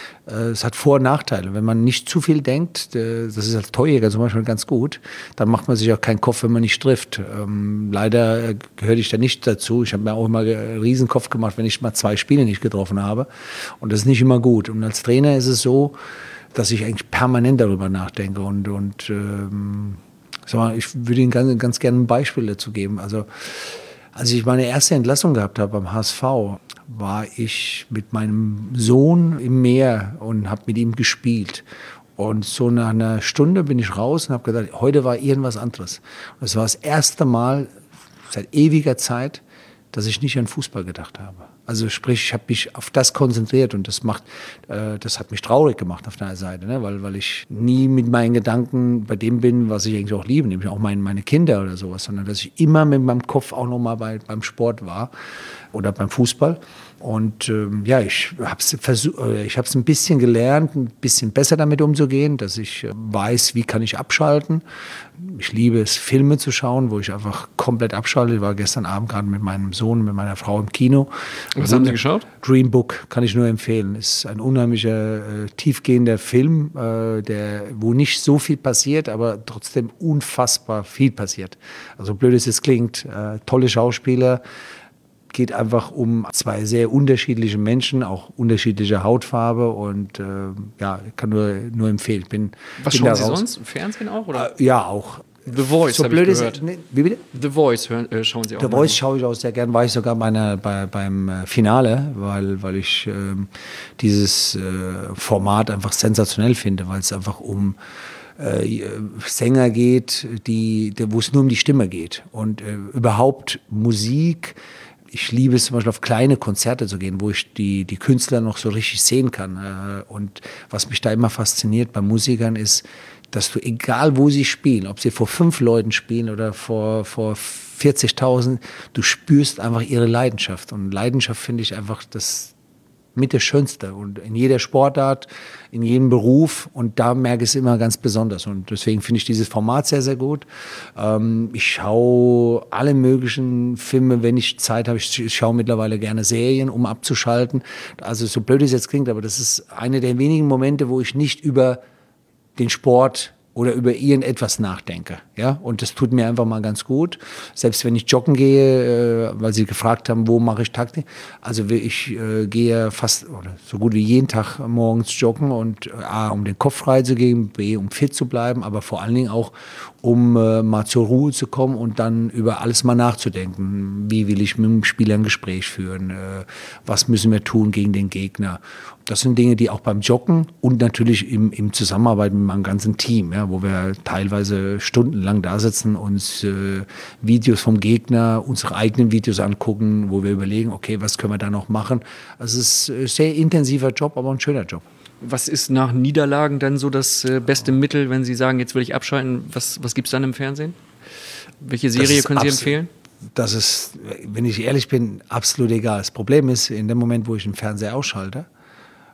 Speaker 2: Es hat Vor- und Nachteile. Wenn man nicht zu viel denkt, das ist als Torjäger zum Beispiel ganz gut, dann macht man sich auch keinen Kopf, wenn man nicht trifft. Ähm, leider gehöre ich da nicht dazu. Ich habe mir auch immer einen Riesenkopf gemacht, wenn ich mal zwei Spiele nicht getroffen habe. Und das ist nicht immer gut. Und als Trainer ist es so, dass ich eigentlich permanent darüber nachdenke. Und, und ähm, sag mal, ich würde Ihnen ganz, ganz gerne ein Beispiel dazu geben. Also, als ich meine erste Entlassung gehabt habe beim H S V, war ich mit meinem Sohn im Meer und habe mit ihm gespielt. Und so nach einer Stunde bin ich raus und habe gedacht, heute war irgendwas anderes. Und das war das erste Mal seit ewiger Zeit, dass ich nicht an Fußball gedacht habe. Also sprich, ich habe mich auf das konzentriert und das macht, äh, das hat mich traurig gemacht auf der Seite, ne? weil, weil ich nie mit meinen Gedanken bei dem bin, was ich eigentlich auch liebe, nämlich auch mein, meine Kinder oder sowas, sondern dass ich immer mit meinem Kopf auch nochmal bei, beim Sport war oder beim Fußball. Und ähm, ja, ich habe es versucht, ich habe es ein bisschen gelernt, ein bisschen besser damit umzugehen, dass ich äh, weiß, wie kann ich abschalten. Ich liebe es, Filme zu schauen, wo ich einfach komplett abschalte. Ich war gestern Abend gerade mit meinem Sohn, mit meiner Frau im Kino.
Speaker 1: Was haben Sie geschaut?
Speaker 2: Green Book, kann ich nur empfehlen. Ist ein unheimlicher, äh, tiefgehender Film, äh, der, wo nicht so viel passiert, aber trotzdem unfassbar viel passiert. Also blöd es jetzt klingt, äh, tolle Schauspieler. Geht einfach um zwei sehr unterschiedliche Menschen, auch unterschiedliche Hautfarbe und äh, ja, kann nur, nur empfehlen. Bin,
Speaker 1: Was
Speaker 2: bin
Speaker 1: schauen Sie
Speaker 2: raus.
Speaker 1: sonst? Im Fernsehen auch? Oder?
Speaker 2: Äh, ja, auch.
Speaker 1: The Voice,
Speaker 2: so
Speaker 1: habe ich
Speaker 2: blöd
Speaker 1: gehört.
Speaker 2: Ist, ne, wie bitte?
Speaker 1: The Voice hören, äh, schauen Sie auch
Speaker 2: The
Speaker 1: mal.
Speaker 2: Voice schaue ich auch sehr gern, war ich sogar bei einer, bei, beim äh, Finale, weil, weil ich ähm, dieses äh, Format einfach sensationell finde, weil es einfach um äh, Sänger geht, die, die, wo es nur um die Stimme geht und äh, überhaupt Musik. Ich liebe es zum Beispiel auf kleine Konzerte zu gehen, wo ich die, die Künstler noch so richtig sehen kann. Und was mich da immer fasziniert bei Musikern ist, dass du, egal wo sie spielen, ob sie vor fünf Leuten spielen oder vor, vor vierzigtausend, du spürst einfach ihre Leidenschaft. Und Leidenschaft finde ich einfach das mit das Schönste. Und in jeder Sportart, in jedem Beruf. Und da merke ich es immer ganz besonders. Und deswegen finde ich dieses Format sehr, sehr gut. Ähm, ich schaue alle möglichen Filme, wenn ich Zeit habe. Ich schaue mittlerweile gerne Serien, um abzuschalten. Also so blöd es jetzt klingt, aber das ist eine der wenigen Momente, wo ich nicht über den Sport oder über irgendetwas nachdenke. Ja? Und das tut mir einfach mal ganz gut. Selbst wenn ich joggen gehe, äh, weil Sie gefragt haben, wo mache ich Taktik. Also ich äh, gehe fast oder so gut wie jeden Tag morgens joggen und äh, A, um den Kopf frei zu geben, B, um fit zu bleiben, aber vor allen Dingen auch, um äh, mal zur Ruhe zu kommen und dann über alles mal nachzudenken. Wie will ich mit dem Spieler ein Gespräch führen? Äh, was müssen wir tun gegen den Gegner? Das sind Dinge, die auch beim Joggen und natürlich im, im Zusammenarbeit mit meinem ganzen Team, ja, wo wir teilweise stundenlang da sitzen, uns äh, Videos vom Gegner, unsere eigenen Videos angucken, wo wir überlegen, okay, was können wir da noch machen? Also es ist ein sehr intensiver Job, aber ein schöner Job.
Speaker 1: Was ist nach Niederlagen dann so das äh, beste Mittel, wenn Sie sagen, jetzt will ich abschalten? Was, was gibt es dann im Fernsehen? Welche Serie können Sie empfehlen?
Speaker 2: Das ist, wenn ich ehrlich bin, absolut egal. Das Problem ist, in dem Moment, wo ich den Fernseher ausschalte,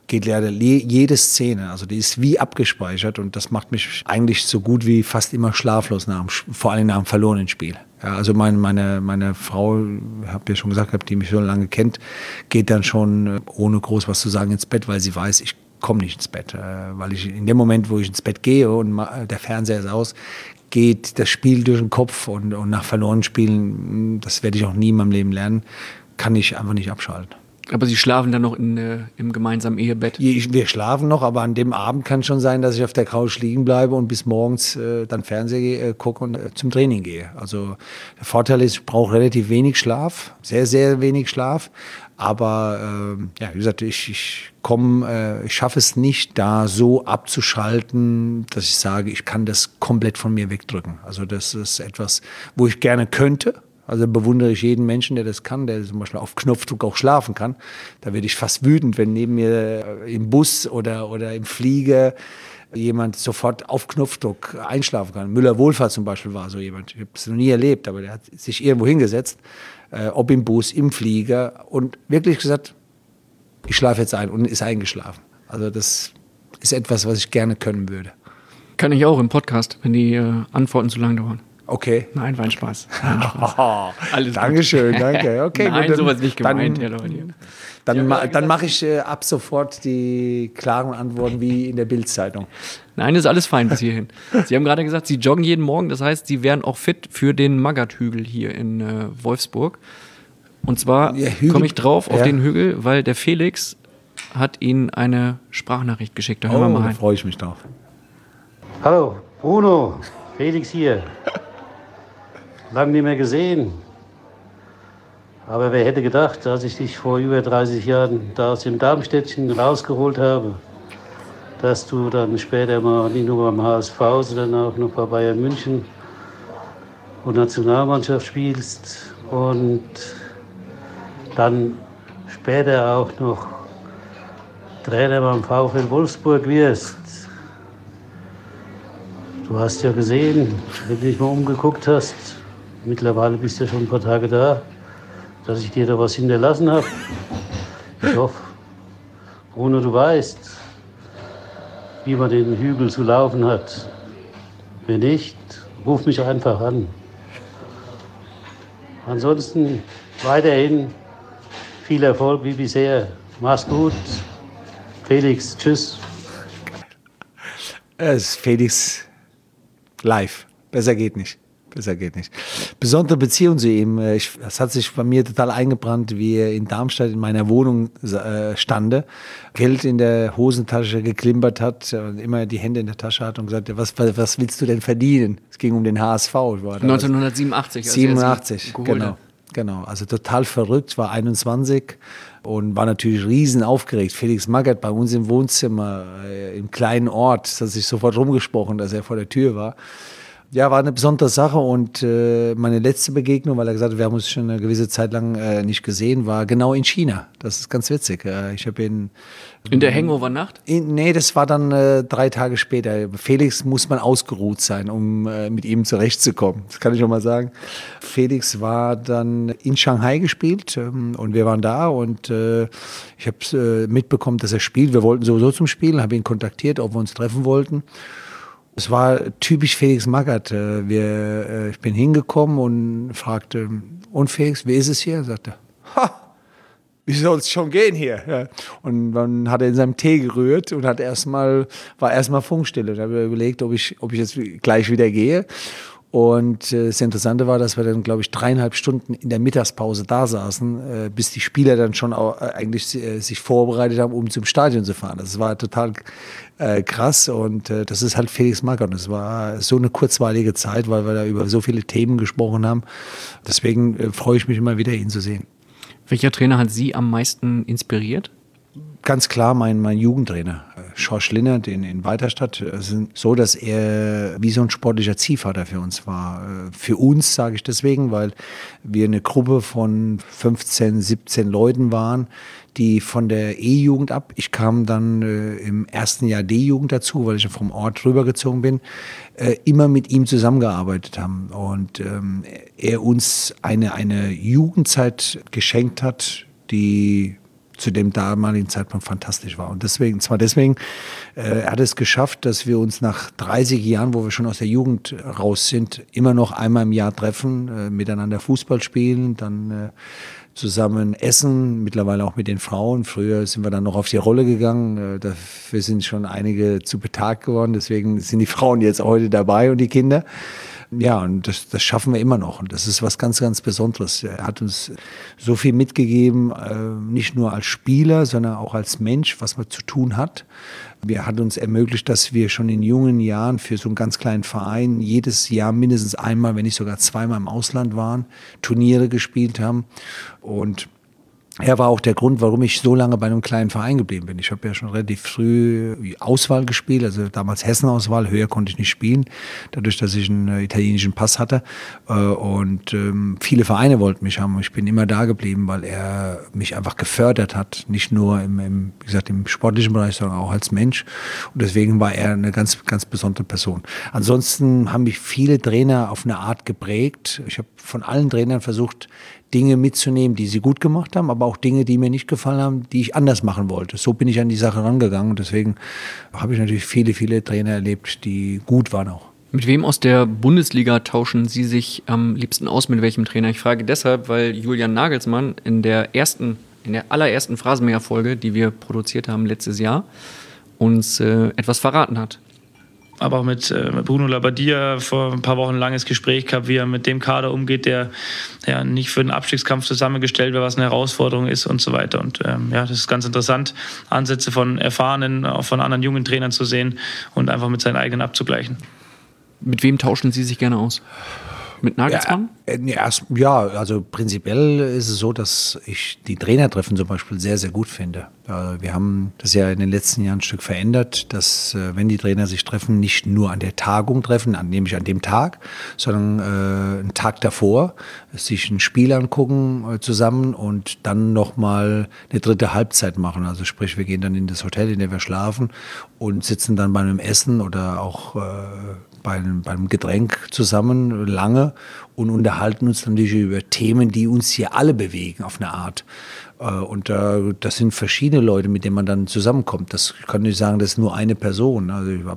Speaker 2: Geht leider jede Szene, also die ist wie abgespeichert und das macht mich eigentlich so gut wie fast immer schlaflos, nach dem, vor allem nach einem verlorenen Spiel. Ja, also meine, meine, meine Frau, habe ja schon gesagt, die mich so lange kennt, geht dann schon ohne groß was zu sagen ins Bett, weil sie weiß, ich komme nicht ins Bett. Weil ich in dem Moment, wo ich ins Bett gehe und der Fernseher ist aus, geht das Spiel durch den Kopf und, und nach verlorenen Spielen, das werde ich auch nie in meinem Leben lernen, kann ich einfach nicht abschalten.
Speaker 1: Aber Sie schlafen dann noch in, äh, im gemeinsamen Ehebett?
Speaker 2: Wir schlafen noch, aber an dem Abend kann es schon sein, dass ich auf der Couch liegen bleibe und bis morgens äh, dann Fernsehen äh, gucke und äh, zum Training gehe. Also der Vorteil ist, ich brauche relativ wenig Schlaf, sehr, sehr wenig Schlaf. Aber äh, ja, wie gesagt, ich, ich komme, äh, ich schaffe es nicht, da so abzuschalten, dass ich sage, ich kann das komplett von mir wegdrücken. Also das ist etwas, wo ich gerne könnte. Also bewundere ich jeden Menschen, der das kann, der zum Beispiel auf Knopfdruck auch schlafen kann. Da werde ich fast wütend, wenn neben mir im Bus oder, oder im Flieger jemand sofort auf Knopfdruck einschlafen kann. Müller-Wohlfahrt zum Beispiel war so jemand. Ich habe es noch nie erlebt, aber der hat sich irgendwo hingesetzt, äh, ob im Bus, im Flieger und wirklich gesagt, ich schlafe jetzt ein und ist eingeschlafen. Also das ist etwas, was ich gerne können würde.
Speaker 1: Kann ich auch im Podcast, wenn die äh, Antworten zu lang dauern.
Speaker 2: Okay.
Speaker 1: Nein, war ein Spaß. War ein Spaß.
Speaker 2: Oh,
Speaker 1: Alles
Speaker 2: Dankeschön, danke. Okay,
Speaker 1: Nein,
Speaker 2: gut, dann,
Speaker 1: sowas nicht gemeint,
Speaker 2: dann,
Speaker 1: Herr Leute.
Speaker 2: Dann,
Speaker 1: Ja,
Speaker 2: ma,
Speaker 1: ja,
Speaker 2: dann mache ich äh, ab sofort die klaren Antworten wie in der Bild-Zeitung.
Speaker 1: Nein, ist alles fein bis hierhin. Sie haben gerade gesagt, Sie joggen jeden Morgen, das heißt, Sie wären auch fit für den Magath-Hügel hier in äh, Wolfsburg. Und zwar
Speaker 2: Ja, Hügel-
Speaker 1: komme ich drauf auf
Speaker 2: ja.
Speaker 1: den Hügel, weil der Felix hat Ihnen eine Sprachnachricht geschickt. Da hören
Speaker 2: Oh,
Speaker 1: wir mal
Speaker 2: da
Speaker 1: rein.
Speaker 2: freue ich mich drauf.
Speaker 6: Hallo, Bruno, Felix hier. Lang nicht mehr gesehen. Aber wer hätte gedacht, als ich dich vor über dreißig Jahren da aus dem Darmstädtchen rausgeholt habe, dass du dann später mal nicht nur beim H S V, sondern auch noch bei Bayern München und Nationalmannschaft spielst und dann später auch noch Trainer beim VfL Wolfsburg wirst. Du hast ja gesehen, wenn du dich mal umgeguckt hast, mittlerweile bist du ja schon ein paar Tage da, dass ich dir da was hinterlassen habe. Ich hoffe, Bruno, du weißt, wie man den Hügel zu laufen hat. Wenn nicht, ruf mich einfach an. Ansonsten weiterhin viel Erfolg wie bisher. Mach's gut. Felix, tschüss.
Speaker 2: Es ist Felix live. Besser geht nicht. Besser geht nicht. Besondere Beziehung zu ihm. Ich, das hat sich bei mir total eingebrannt, wie er in Darmstadt in meiner Wohnung äh, stande, Geld in der Hosentasche geklimpert hat und immer die Hände in der Tasche hat und gesagt hat, was, was willst du denn verdienen? Es ging um den H S V. Ich war da
Speaker 1: neunzehnhundertsiebenundachtzig. als er
Speaker 2: siebenundachtzig,
Speaker 1: sie geholt
Speaker 2: genau.
Speaker 1: hat.
Speaker 2: Genau, also total verrückt, war einundzwanzig und war natürlich riesen aufgeregt. Felix Magath bei uns im Wohnzimmer, äh, im kleinen Ort, das hat sich sofort rumgesprochen, dass er vor der Tür war. Ja, war eine besondere Sache und äh, meine letzte Begegnung, weil er gesagt hat, wir haben uns schon eine gewisse Zeit lang äh, nicht gesehen, war genau in China. Das ist ganz witzig. Äh, ich habe ihn
Speaker 1: In der Hangover-Nacht?
Speaker 2: in, nee, das war dann äh, drei Tage später. Felix muss man ausgeruht sein, um äh, mit ihm zurechtzukommen. Das kann ich schon mal sagen. Felix war dann in Shanghai gespielt ähm, und wir waren da und äh, ich habe äh, mitbekommen, dass er spielt. Wir wollten sowieso zum Spielen, habe ihn kontaktiert, ob wir uns treffen wollten. Es war typisch Felix Magath. Äh, wir, äh, ich bin hingekommen und fragte, und Felix, wie ist es hier? Er sagte, ha! Wie soll es schon gehen hier? Ja. Und dann hat er in seinem Tee gerührt und hat erstmal, war erstmal Funkstille. Da habe ich überlegt, ob ich, ob ich jetzt gleich wieder gehe. Und äh, das Interessante war, dass wir dann, glaube ich, dreieinhalb Stunden in der Mittagspause da saßen, äh, bis die Spieler dann schon auch, äh, eigentlich äh, sich vorbereitet haben, um zum Stadion zu fahren. Das war total äh, krass und äh, das ist halt Felix Magath. Und es war so eine kurzweilige Zeit, weil wir da über so viele Themen gesprochen haben. Deswegen äh, freue ich mich immer wieder, ihn zu sehen.
Speaker 1: Welcher Trainer hat Sie am meisten inspiriert?
Speaker 2: Ganz klar mein, mein Jugendtrainer, Schorsch Linnert in, in Weiterstadt. Es ist so, dass er wie so ein sportlicher Ziehvater für uns war. Für uns sage ich deswegen, weil wir eine Gruppe von fünfzehn, siebzehn Leuten waren, die von der E-Jugend ab, ich kam dann äh, im ersten Jahr D-Jugend dazu, weil ich vom Ort rübergezogen bin, äh, immer mit ihm zusammengearbeitet haben. Und ähm, er uns eine, eine Jugendzeit geschenkt hat, die zu dem damaligen Zeitpunkt fantastisch war. Und deswegen, zwar deswegen, äh, er hat es geschafft, dass wir uns nach dreißig Jahren, wo wir schon aus der Jugend raus sind, immer noch einmal im Jahr treffen, äh, miteinander Fußball spielen, dann äh, zusammen essen, mittlerweile auch mit den Frauen. Früher sind wir dann noch auf die Rolle gegangen. Äh, dafür sind schon einige zu betagt geworden, deswegen sind die Frauen jetzt heute dabei und die Kinder. Ja, und das, das schaffen wir immer noch. Und das ist was ganz, ganz Besonderes. Er hat uns so viel mitgegeben, äh, nicht nur als Spieler, sondern auch als Mensch, was man zu tun hat. Er hat uns ermöglicht, dass wir schon in jungen Jahren für so einen ganz kleinen Verein jedes Jahr mindestens einmal, wenn nicht sogar zweimal im Ausland waren, Turniere gespielt haben. Und er war auch der Grund, warum ich so lange bei einem kleinen Verein geblieben bin. Ich habe ja schon relativ früh Auswahl gespielt, also damals Hessen-Auswahl, höher konnte ich nicht spielen, dadurch, dass ich einen italienischen Pass hatte. Und viele Vereine wollten mich haben. Ich bin immer da geblieben, weil er mich einfach gefördert hat, nicht nur im, im, wie gesagt, im sportlichen Bereich, sondern auch als Mensch. Und deswegen war er eine ganz, ganz besondere Person. Ansonsten haben mich viele Trainer auf eine Art geprägt. Ich habe von allen Trainern versucht, Dinge mitzunehmen, die sie gut gemacht haben, aber auch Dinge, die mir nicht gefallen haben, die ich anders machen wollte. So bin ich an die Sache rangegangen und deswegen habe ich natürlich viele, viele Trainer erlebt, die gut waren auch.
Speaker 1: Mit wem aus der Bundesliga tauschen Sie sich am liebsten aus, mit welchem Trainer? Ich frage deshalb, weil Julian Nagelsmann in der ersten, in der allerersten Phrasenmäher-Folge, die wir produziert haben letztes Jahr, uns äh, etwas verraten hat.
Speaker 7: Aber auch mit, äh, mit Bruno Labbadia vor ein paar Wochen ein langes Gespräch gehabt, wie er mit dem Kader umgeht, der ja nicht für den Abstiegskampf zusammengestellt wird, was eine Herausforderung ist und so weiter. Und ähm, ja, das ist ganz interessant, Ansätze von erfahrenen, auch von anderen jungen Trainern zu sehen und einfach mit seinen eigenen abzugleichen.
Speaker 1: Mit wem tauschen Sie sich gerne aus? Mit Nagelsmann?
Speaker 2: Ja, äh, erst, ja, also prinzipiell ist es so, dass ich die Trainertreffen zum Beispiel sehr, sehr gut finde. Äh, wir haben das ja in den letzten Jahren ein Stück verändert, dass äh, wenn die Trainer sich treffen, nicht nur an der Tagung treffen, an, nämlich an dem Tag, sondern äh, einen Tag davor, sich ein Spiel angucken äh, zusammen und dann nochmal eine dritte Halbzeit machen. Also sprich, wir gehen dann in das Hotel, in dem wir schlafen und sitzen dann bei einem Essen oder auch äh, bei einem, bei einem Getränk zusammen lange und unterhalten uns natürlich über Themen, die uns hier alle bewegen auf eine Art. Und äh, das sind verschiedene Leute, mit denen man dann zusammenkommt. Das kann ich sagen, das ist nur eine Person. Also ich habe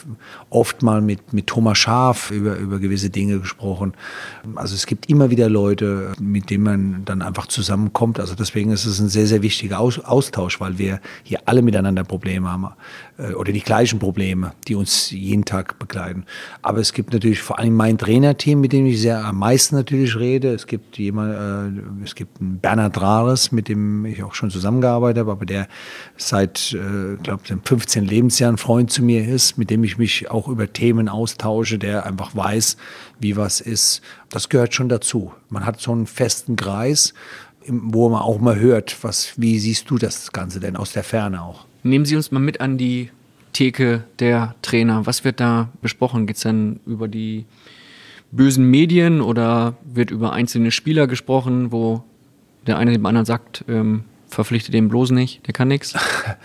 Speaker 2: oft mal mit, mit Thomas Schaaf über, über gewisse Dinge gesprochen. Also es gibt immer wieder Leute, mit denen man dann einfach zusammenkommt. Also deswegen ist es ein sehr, sehr wichtiger Aus- Austausch, weil wir hier alle miteinander Probleme haben. Äh, oder die gleichen Probleme, die uns jeden Tag begleiten. Aber es gibt natürlich vor allem mein Trainerteam, mit dem ich sehr am meisten natürlich rede. Es gibt jemand, äh, es gibt einen Bernhard Rares, mit dem ich auch schon zusammengearbeitet habe, aber der seit, äh, glaube ich, fünfzehn Lebensjahren Freund zu mir ist, mit dem ich mich auch über Themen austausche, der einfach weiß, wie was ist. Das gehört schon dazu. Man hat so einen festen Kreis, wo man auch mal hört, was, wie siehst du das Ganze denn aus der Ferne auch?
Speaker 1: Nehmen Sie uns mal mit an die Theke der Trainer. Was wird da besprochen? Geht es dann über die bösen Medien oder wird über einzelne Spieler gesprochen, wo der eine dem anderen sagt, ähm, verpflichte den bloß nicht, der kann nichts?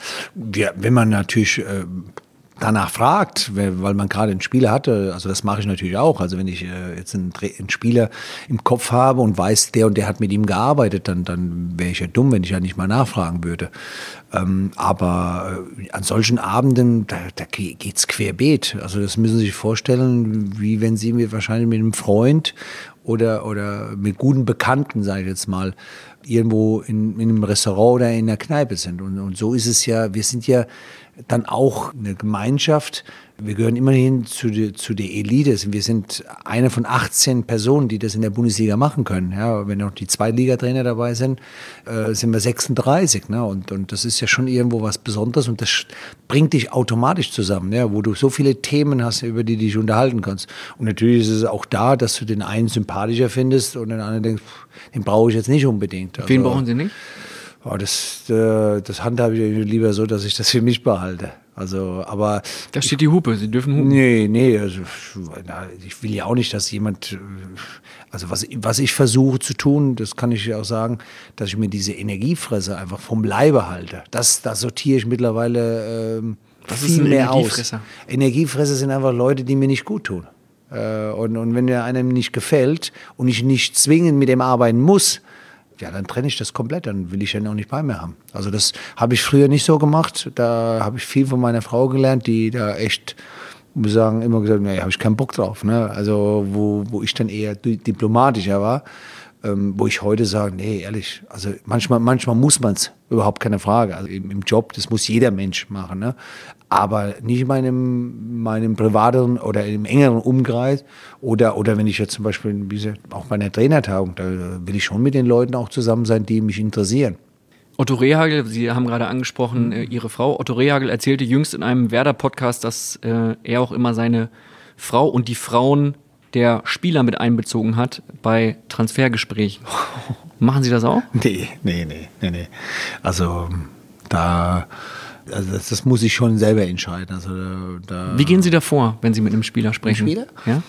Speaker 2: Ja, wenn man natürlich äh, danach fragt, weil man gerade einen Spieler hatte, also das mache ich natürlich auch. Also wenn ich äh, jetzt einen, einen Spieler im Kopf habe und weiß, der und der hat mit ihm gearbeitet, dann, dann wäre ich ja dumm, wenn ich ja nicht mal nachfragen würde. Ähm, aber äh, an solchen Abenden, da, da geht's querbeet. Also das müssen Sie sich vorstellen, wie wenn Sie mir wahrscheinlich mit einem Freund oder, oder mit guten Bekannten, sage ich jetzt mal, irgendwo in, in einem Restaurant oder in einer Kneipe sind. Und, und so ist es ja, wir sind ja dann auch eine Gemeinschaft. Wir gehören immerhin zu, die, zu der Elite. Wir sind eine von achtzehn Personen, die das in der Bundesliga machen können. Ja, wenn noch die Zweitligatrainer dabei sind, äh, sind wir sechsunddreißig. Ne? Und, und das ist ja schon irgendwo was Besonderes und das bringt dich automatisch zusammen, ja? Wo du so viele Themen hast, über die du dich unterhalten kannst. Und natürlich ist es auch da, dass du den einen sympathischer findest und den anderen denkst, den brauche ich jetzt nicht unbedingt. Also,
Speaker 1: wen brauchen Sie nicht?
Speaker 2: Oh, das, äh, das handhabe ich lieber so, dass ich das für mich behalte. Also, aber
Speaker 1: da steht die Hupe, Sie dürfen hupen.
Speaker 2: Nee, nee, also, ich will ja auch nicht, dass jemand, also was, was ich versuche zu tun, das kann ich ja auch sagen, dass ich mir diese Energiefresse einfach vom Leibe halte. Das, das sortiere ich mittlerweile ähm,
Speaker 1: was
Speaker 2: viel
Speaker 1: ist ein
Speaker 2: mehr
Speaker 1: Energiefresser?
Speaker 2: aus. Energiefresser sind einfach Leute, die mir nicht gut tun. Äh, und, und wenn mir einem nicht gefällt und ich nicht zwingend mit dem arbeiten muss, ja, dann trenne ich das komplett, dann will ich den auch nicht bei mir haben. Also das habe ich früher nicht so gemacht, da habe ich viel von meiner Frau gelernt, die da echt, muss sagen, immer gesagt, nee, habe ich keinen Bock drauf. Ne? Also wo, wo ich dann eher diplomatischer war, ähm, wo ich heute sage, nee, ehrlich, also manchmal, manchmal muss man es, überhaupt keine Frage. Also im, im Job, das muss jeder Mensch machen, ne? Aber nicht in meinem, meinem privateren oder im engeren Umkreis. Oder, oder wenn ich jetzt zum Beispiel, wie gesagt, auch bei einer Trainertagung, da will ich schon mit den Leuten auch zusammen sein, die mich interessieren.
Speaker 1: Otto Rehhagel, Sie haben gerade angesprochen, äh, Ihre Frau. Otto Rehhagel erzählte jüngst in einem Werder-Podcast, dass äh, er auch immer seine Frau und die Frauen der Spieler mit einbezogen hat bei Transfergesprächen. Machen Sie das auch?
Speaker 2: Nee, nee, nee, nee, nee. Also da, also das, das muss ich schon selber entscheiden. Also da,
Speaker 1: Wie gehen Sie da vor, wenn Sie mit einem Spieler sprechen?
Speaker 2: Spieler?
Speaker 1: Ja?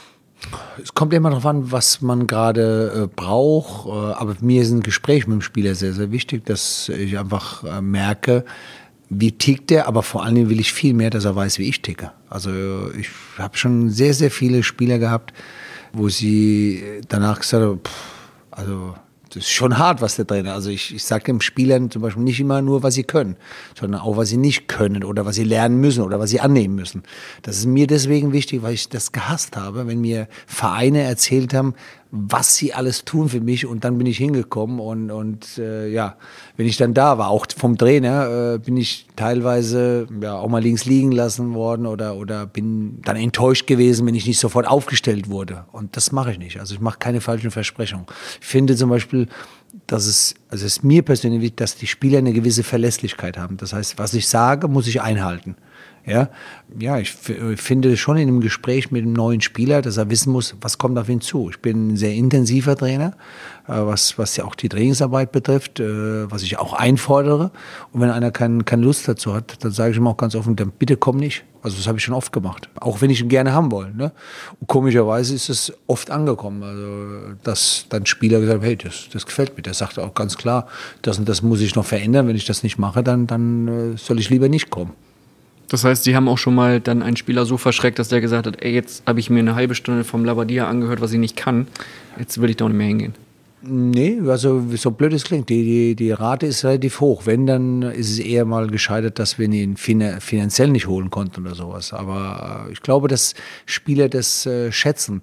Speaker 2: Es kommt immer darauf an, was man gerade äh, braucht. Äh, aber mir ist ein Gespräch mit dem Spieler sehr, sehr wichtig, dass ich einfach äh, merke, wie tickt der, aber vor allen Dingen will ich viel mehr, dass er weiß, wie ich ticke. Also ich habe schon sehr, sehr viele Spieler gehabt, wo sie danach gesagt haben, pff, also das ist schon hart, was der Trainer, also ich, ich sage den Spielern zum Beispiel nicht immer nur, was sie können, sondern auch, was sie nicht können oder was sie lernen müssen oder was sie annehmen müssen. Das ist mir deswegen wichtig, weil ich das gehasst habe, wenn mir Vereine erzählt haben, was sie alles tun für mich und dann bin ich hingekommen und, und äh, ja, wenn ich dann da war, auch vom Trainer, äh, bin ich teilweise ja, auch mal links liegen lassen worden oder, oder bin dann enttäuscht gewesen, wenn ich nicht sofort aufgestellt wurde und das mache ich nicht, also ich mache keine falschen Versprechungen. Ich finde zum Beispiel, dass es, also es ist mir persönlich wichtig, dass die Spieler eine gewisse Verlässlichkeit haben, das heißt, was ich sage, muss ich einhalten. Ja, ja, ich f- finde schon in einem Gespräch mit einem neuen Spieler, dass er wissen muss, was kommt auf ihn zu. Ich bin ein sehr intensiver Trainer, äh, was, was ja auch die Trainingsarbeit betrifft, äh, was ich auch einfordere. Und wenn einer kein, keine Lust dazu hat, dann sage ich ihm auch ganz offen, dann bitte komm nicht. Also das habe ich schon oft gemacht, auch wenn ich ihn gerne haben wollte. Ne? Und komischerweise ist es oft angekommen, also dass dann Spieler gesagt haben, hey, das, das gefällt mir. Der sagt auch ganz klar, das und das muss ich noch verändern. Wenn ich das nicht mache, dann, dann äh, soll ich lieber nicht kommen.
Speaker 1: Das heißt, Sie haben auch schon mal dann einen Spieler so verschreckt, dass der gesagt hat, ey, jetzt habe ich mir eine halbe Stunde vom Labadia angehört, was ich nicht kann. Jetzt will ich da auch nicht mehr hingehen.
Speaker 2: Nee, also so blöd es klingt, die, die, die Rate ist relativ hoch. Wenn, dann ist es eher mal gescheitert, dass wir ihn fin- finanziell nicht holen konnten oder sowas. Aber äh, ich glaube, dass Spieler das äh, schätzen.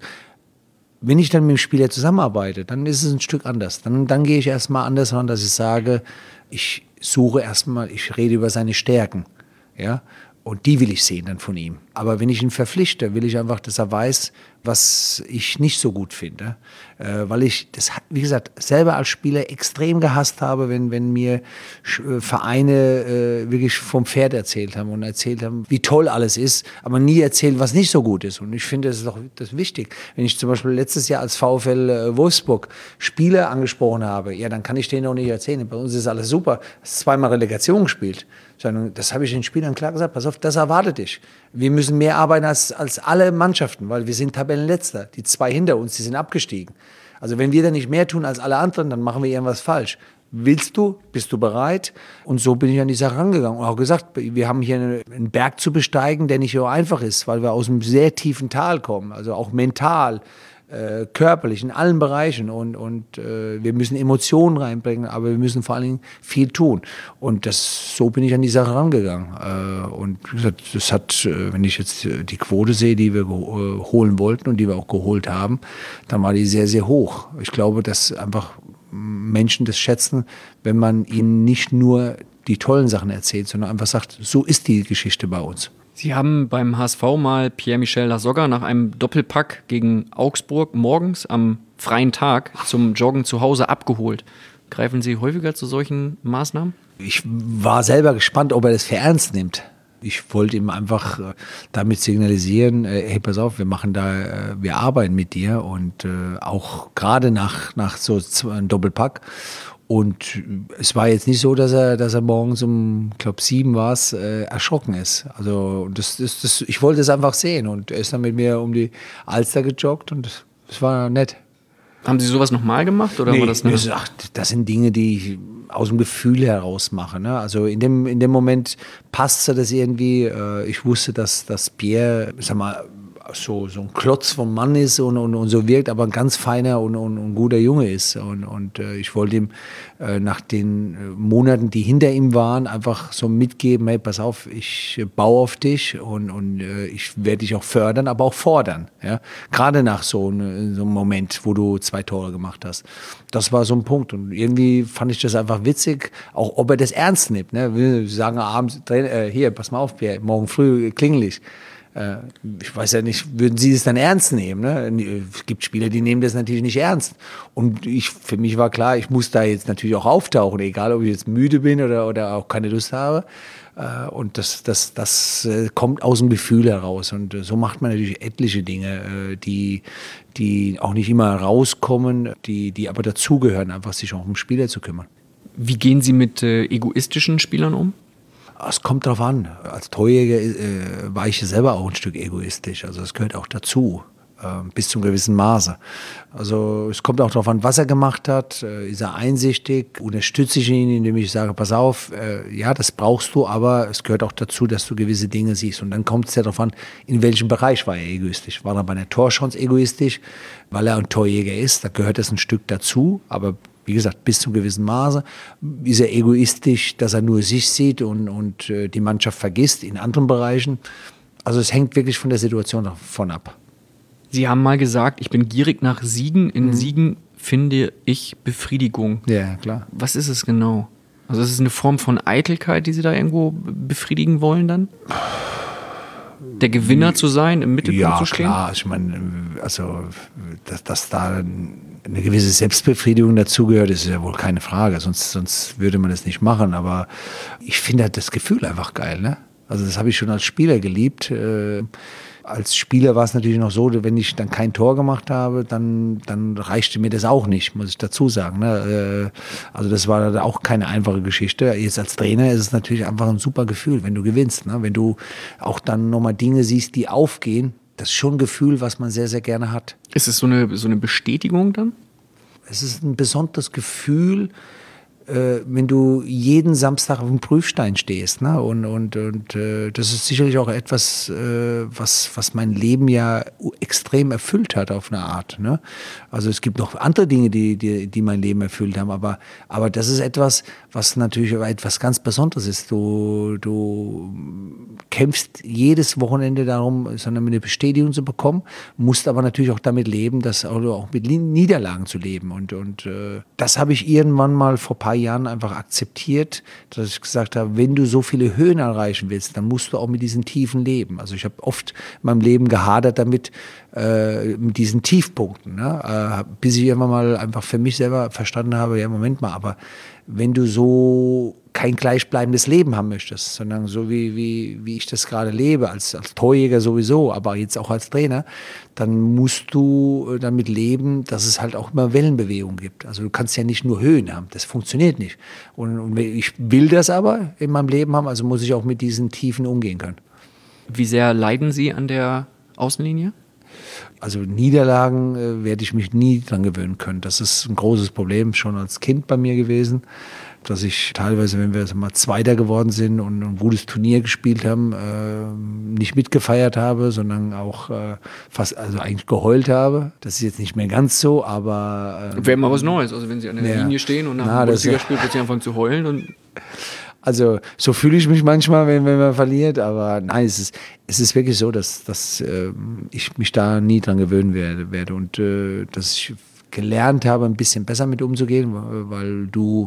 Speaker 2: Wenn ich dann mit dem Spieler zusammenarbeite, dann ist es ein Stück anders. Dann, dann gehe ich erstmal anders ran, dass ich sage, ich suche erstmal, ich rede über seine Stärken. Ja? Und die will ich sehen dann von ihm. Aber wenn ich ihn verpflichte, will ich einfach, dass er weiß, was ich nicht so gut finde. Äh, weil ich das, wie gesagt, selber als Spieler extrem gehasst habe, wenn, wenn mir äh, Vereine äh, wirklich vom Pferd erzählt haben und erzählt haben, wie toll alles ist, aber nie erzählen, was nicht so gut ist. Und ich finde, das ist doch das ist wichtig. Wenn ich zum Beispiel letztes Jahr als VfL äh, Wolfsburg Spieler angesprochen habe, ja, dann kann ich denen auch nicht erzählen. Bei uns ist alles super. Es ist zweimal Relegation gespielt. Das habe ich den Spielern klar gesagt, pass auf, das erwartet dich. Wir müssen mehr arbeiten als, als alle Mannschaften, weil wir sind Tabellenletzter. Die zwei hinter uns, die sind abgestiegen. Also wenn wir da nicht mehr tun als alle anderen, dann machen wir irgendwas falsch. Willst du? Bist du bereit? Und so bin ich an die Sache rangegangen. Und auch gesagt, wir haben hier einen Berg zu besteigen, der nicht so einfach ist, weil wir aus einem sehr tiefen Tal kommen, also auch mental. Äh, körperlich, in allen Bereichen und, und äh, wir müssen Emotionen reinbringen, aber wir müssen vor allen Dingen viel tun und das, so bin ich an die Sache rangegangen äh, und wie gesagt, das hat, äh, wenn ich jetzt die Quote sehe, die wir geho- äh, holen wollten und die wir auch geholt haben, dann war die sehr, sehr hoch. Ich glaube, dass einfach Menschen das schätzen, wenn man ihnen nicht nur die tollen Sachen erzählt, sondern einfach sagt, so ist die Geschichte bei uns.
Speaker 1: Sie haben beim H S V mal Pierre-Michel Lasogga nach einem Doppelpack gegen Augsburg morgens am freien Tag zum Joggen zu Hause abgeholt. Greifen Sie häufiger zu solchen Maßnahmen?
Speaker 2: Ich war selber gespannt, ob er das für ernst nimmt. Ich wollte ihm einfach äh, damit signalisieren, äh, hey, pass auf, wir machen da, äh, wir arbeiten mit dir und äh, auch gerade nach, nach so einem Doppelpack. Und es war jetzt nicht so, dass er, dass er morgens um, ich glaube, sieben war es, äh, erschrocken ist. Also das, das, das, ich wollte es einfach sehen und er ist dann mit mir um die Alster gejoggt und das, das war nett.
Speaker 1: Haben Sie sowas nochmal gemacht? Oder
Speaker 2: Nee,
Speaker 1: war das, eine
Speaker 2: das, ach, das sind Dinge, die ich aus dem Gefühl heraus mache. Ne? Also in dem, in dem Moment passte das irgendwie. Äh, ich wusste, dass, dass Pierre, sag mal, so, so ein Klotz vom Mann ist und, und, und so wirkt, aber ein ganz feiner und, und, und guter Junge ist. Und, und äh, ich wollte ihm äh, nach den äh, Monaten, die hinter ihm waren, einfach so mitgeben, hey, pass auf, ich äh, baue auf dich und, und äh, ich werde dich auch fördern, aber auch fordern. Ja? Gerade nach so, ne, so einem Moment, wo du zwei Tore gemacht hast. Das war so ein Punkt. Und irgendwie fand ich das einfach witzig, auch ob er das ernst nimmt. Ne? Wir sagen abends, äh, hier, pass mal auf, Pierre, morgen früh klingel ich. Ich weiß ja nicht, würden Sie es dann ernst nehmen? Ne? Es gibt Spieler, die nehmen das natürlich nicht ernst. Und ich, für mich war klar, ich muss da jetzt natürlich auch auftauchen, egal ob ich jetzt müde bin oder, oder auch keine Lust habe. Und das, das, das kommt aus dem Gefühl heraus. Und so macht man natürlich etliche Dinge, die, die auch nicht immer rauskommen, die, die aber dazugehören, einfach sich auch um Spieler zu kümmern.
Speaker 1: Wie gehen Sie mit äh, egoistischen Spielern um?
Speaker 2: Es kommt drauf an. Als Torjäger äh, war ich selber auch ein Stück egoistisch. Also das gehört auch dazu, äh, bis zum gewissen Maße. Also es kommt auch darauf an, was er gemacht hat. Äh, ist er einsichtig? Unterstütze ich ihn, indem ich sage, pass auf, äh, ja, das brauchst du, aber es gehört auch dazu, dass du gewisse Dinge siehst. Und dann kommt es ja darauf an, in welchem Bereich war er egoistisch. War er bei einer Torchance egoistisch, weil er ein Torjäger ist? Da gehört das ein Stück dazu, aber wie gesagt, bis zum gewissen Maße ist er egoistisch, dass er nur sich sieht und, und äh, die Mannschaft vergisst in anderen Bereichen. Also es hängt wirklich von der Situation davon ab.
Speaker 1: Sie haben mal gesagt, ich bin gierig nach Siegen. In mhm. Siegen finde ich Befriedigung.
Speaker 2: Ja, klar.
Speaker 1: Was ist es genau? Also ist es eine Form von Eitelkeit, die Sie da irgendwo befriedigen wollen dann? Der Gewinner zu sein, im Mittelpunkt
Speaker 2: ja,
Speaker 1: zu stehen?
Speaker 2: Ja, klar. Ich meine, also, dass, dass da eine gewisse Selbstbefriedigung dazugehört, ist ja wohl keine Frage. Sonst, sonst würde man das nicht machen. Aber ich finde halt das Gefühl einfach geil. Ne? Also das habe ich schon als Spieler geliebt. Äh, Als Spieler war es natürlich noch so, wenn ich dann kein Tor gemacht habe, dann, dann reichte mir das auch nicht, muss ich dazu sagen. Ne? Also das war auch keine einfache Geschichte. Jetzt als Trainer ist es natürlich einfach ein super Gefühl, wenn du gewinnst. Ne? Wenn du auch dann nochmal Dinge siehst, die aufgehen, das ist schon ein Gefühl, was man sehr, sehr gerne hat.
Speaker 1: Ist es so eine, so eine Bestätigung dann?
Speaker 2: Es ist ein besonderes Gefühl, äh, wenn du jeden Samstag auf dem Prüfstein stehst. Ne? Und, und, und äh, das ist sicherlich auch etwas, äh, was, was mein Leben ja extrem erfüllt hat auf eine Art. Ne? Also es gibt noch andere Dinge, die, die, die mein Leben erfüllt haben, aber, aber das ist etwas, was natürlich etwas ganz Besonderes ist. Du, du kämpfst jedes Wochenende darum, sondern eine Bestätigung zu bekommen, musst aber natürlich auch damit leben, dass auch mit Niederlagen zu leben. Und, und äh, das habe ich irgendwann mal vor ein paar Jahren einfach akzeptiert, dass ich gesagt habe, wenn du so viele Höhen erreichen willst, dann musst du auch mit diesen Tiefen leben. Also ich habe oft in meinem Leben gehadert damit, äh, mit diesen Tiefpunkten, ne? äh, bis ich irgendwann mal einfach für mich selber verstanden habe, ja, Moment mal, aber wenn du so kein gleichbleibendes Leben haben möchtest, sondern so wie, wie, wie ich das gerade lebe, als, als Torjäger sowieso, aber jetzt auch als Trainer, dann musst du damit leben, dass es halt auch immer Wellenbewegungen gibt. Also du kannst ja nicht nur Höhen haben, das funktioniert nicht. Und, und ich will das aber in meinem Leben haben, also muss ich auch mit diesen Tiefen umgehen können.
Speaker 1: Wie sehr leiden Sie an der Außenlinie?
Speaker 2: Also Niederlagen äh, werde ich mich nie dran gewöhnen können. Das ist ein großes Problem schon als Kind bei mir gewesen, dass ich teilweise, wenn wir mal Zweiter geworden sind und ein gutes Turnier gespielt haben, äh, nicht mitgefeiert habe, sondern auch äh, fast, also eigentlich geheult habe. Das ist jetzt nicht mehr ganz so, aber... Äh,
Speaker 1: Wäre mal was Neues, also wenn Sie an der
Speaker 2: ja.
Speaker 1: Linie stehen und nach
Speaker 2: Na,
Speaker 1: dem Bundesligaspiel
Speaker 2: ja.
Speaker 1: plötzlich anfangen zu heulen und...
Speaker 2: Also so fühle ich mich manchmal, wenn, wenn man verliert, aber nein, es ist, es ist wirklich so, dass, dass äh, ich mich da nie dran gewöhnen werde, werde und äh, dass ich gelernt habe, ein bisschen besser mit umzugehen, weil du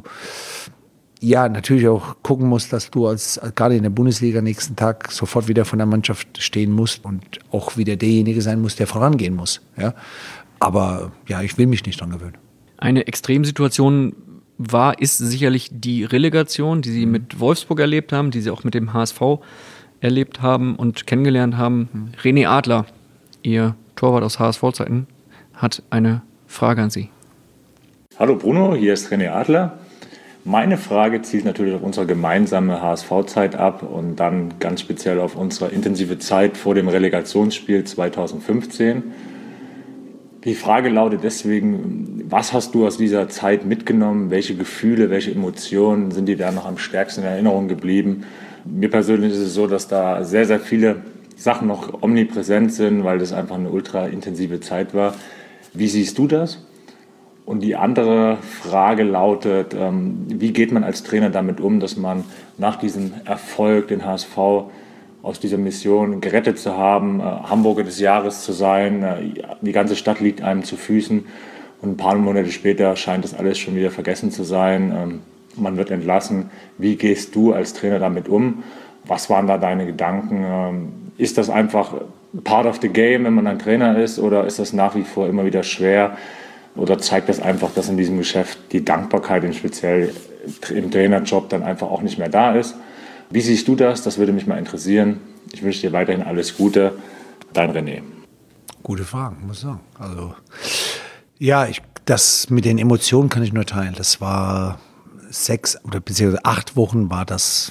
Speaker 2: ja natürlich auch gucken musst, dass du als, als gerade in der Bundesliga nächsten Tag sofort wieder von der Mannschaft stehen musst und auch wieder derjenige sein muss, der vorangehen muss. Ja? Aber ja, ich will mich nicht dran gewöhnen.
Speaker 1: Eine Extremsituation war, ist sicherlich die Relegation, die Sie mit Wolfsburg erlebt haben, die Sie auch mit dem H S V erlebt haben und kennengelernt haben. Mhm. René Adler, Ihr Torwart aus H S V-Zeiten, hat eine Frage an Sie.
Speaker 8: Hallo Bruno, hier ist René Adler. Meine Frage zielt natürlich auf unsere gemeinsame H S V-Zeit ab und dann ganz speziell auf unsere intensive Zeit vor dem Relegationsspiel zweitausendfünfzehn. Die Frage lautet deswegen, was hast du aus dieser Zeit mitgenommen? Welche Gefühle, welche Emotionen sind dir da noch am stärksten in Erinnerung geblieben? Mir persönlich ist es so, dass da sehr, sehr viele Sachen noch omnipräsent sind, weil das einfach eine ultra intensive Zeit war. Wie siehst du das? Und die andere Frage lautet, ähm, wie geht man als Trainer damit um, dass man nach diesem Erfolg, den H S V aus dieser Mission gerettet zu haben, äh, Hamburger des Jahres zu sein, äh, die ganze Stadt liegt einem zu Füßen und ein paar Monate später scheint das alles schon wieder vergessen zu sein, ähm, man wird entlassen. Wie gehst du als Trainer damit um? Was waren da deine Gedanken? Ähm, ist das einfach part of the game, wenn man ein Trainer ist, oder ist das nach wie vor immer wieder schwer? Oder zeigt das einfach, dass in diesem Geschäft die Dankbarkeit, in speziell im Trainerjob, dann einfach auch nicht mehr da ist? Wie siehst du das? Das würde mich mal interessieren. Ich wünsche dir weiterhin alles Gute. Dein René.
Speaker 2: Gute Fragen, muss ich sagen. Also, ja, ich, das mit den Emotionen kann ich nur teilen. Das war sechs oder beziehungsweise acht Wochen war das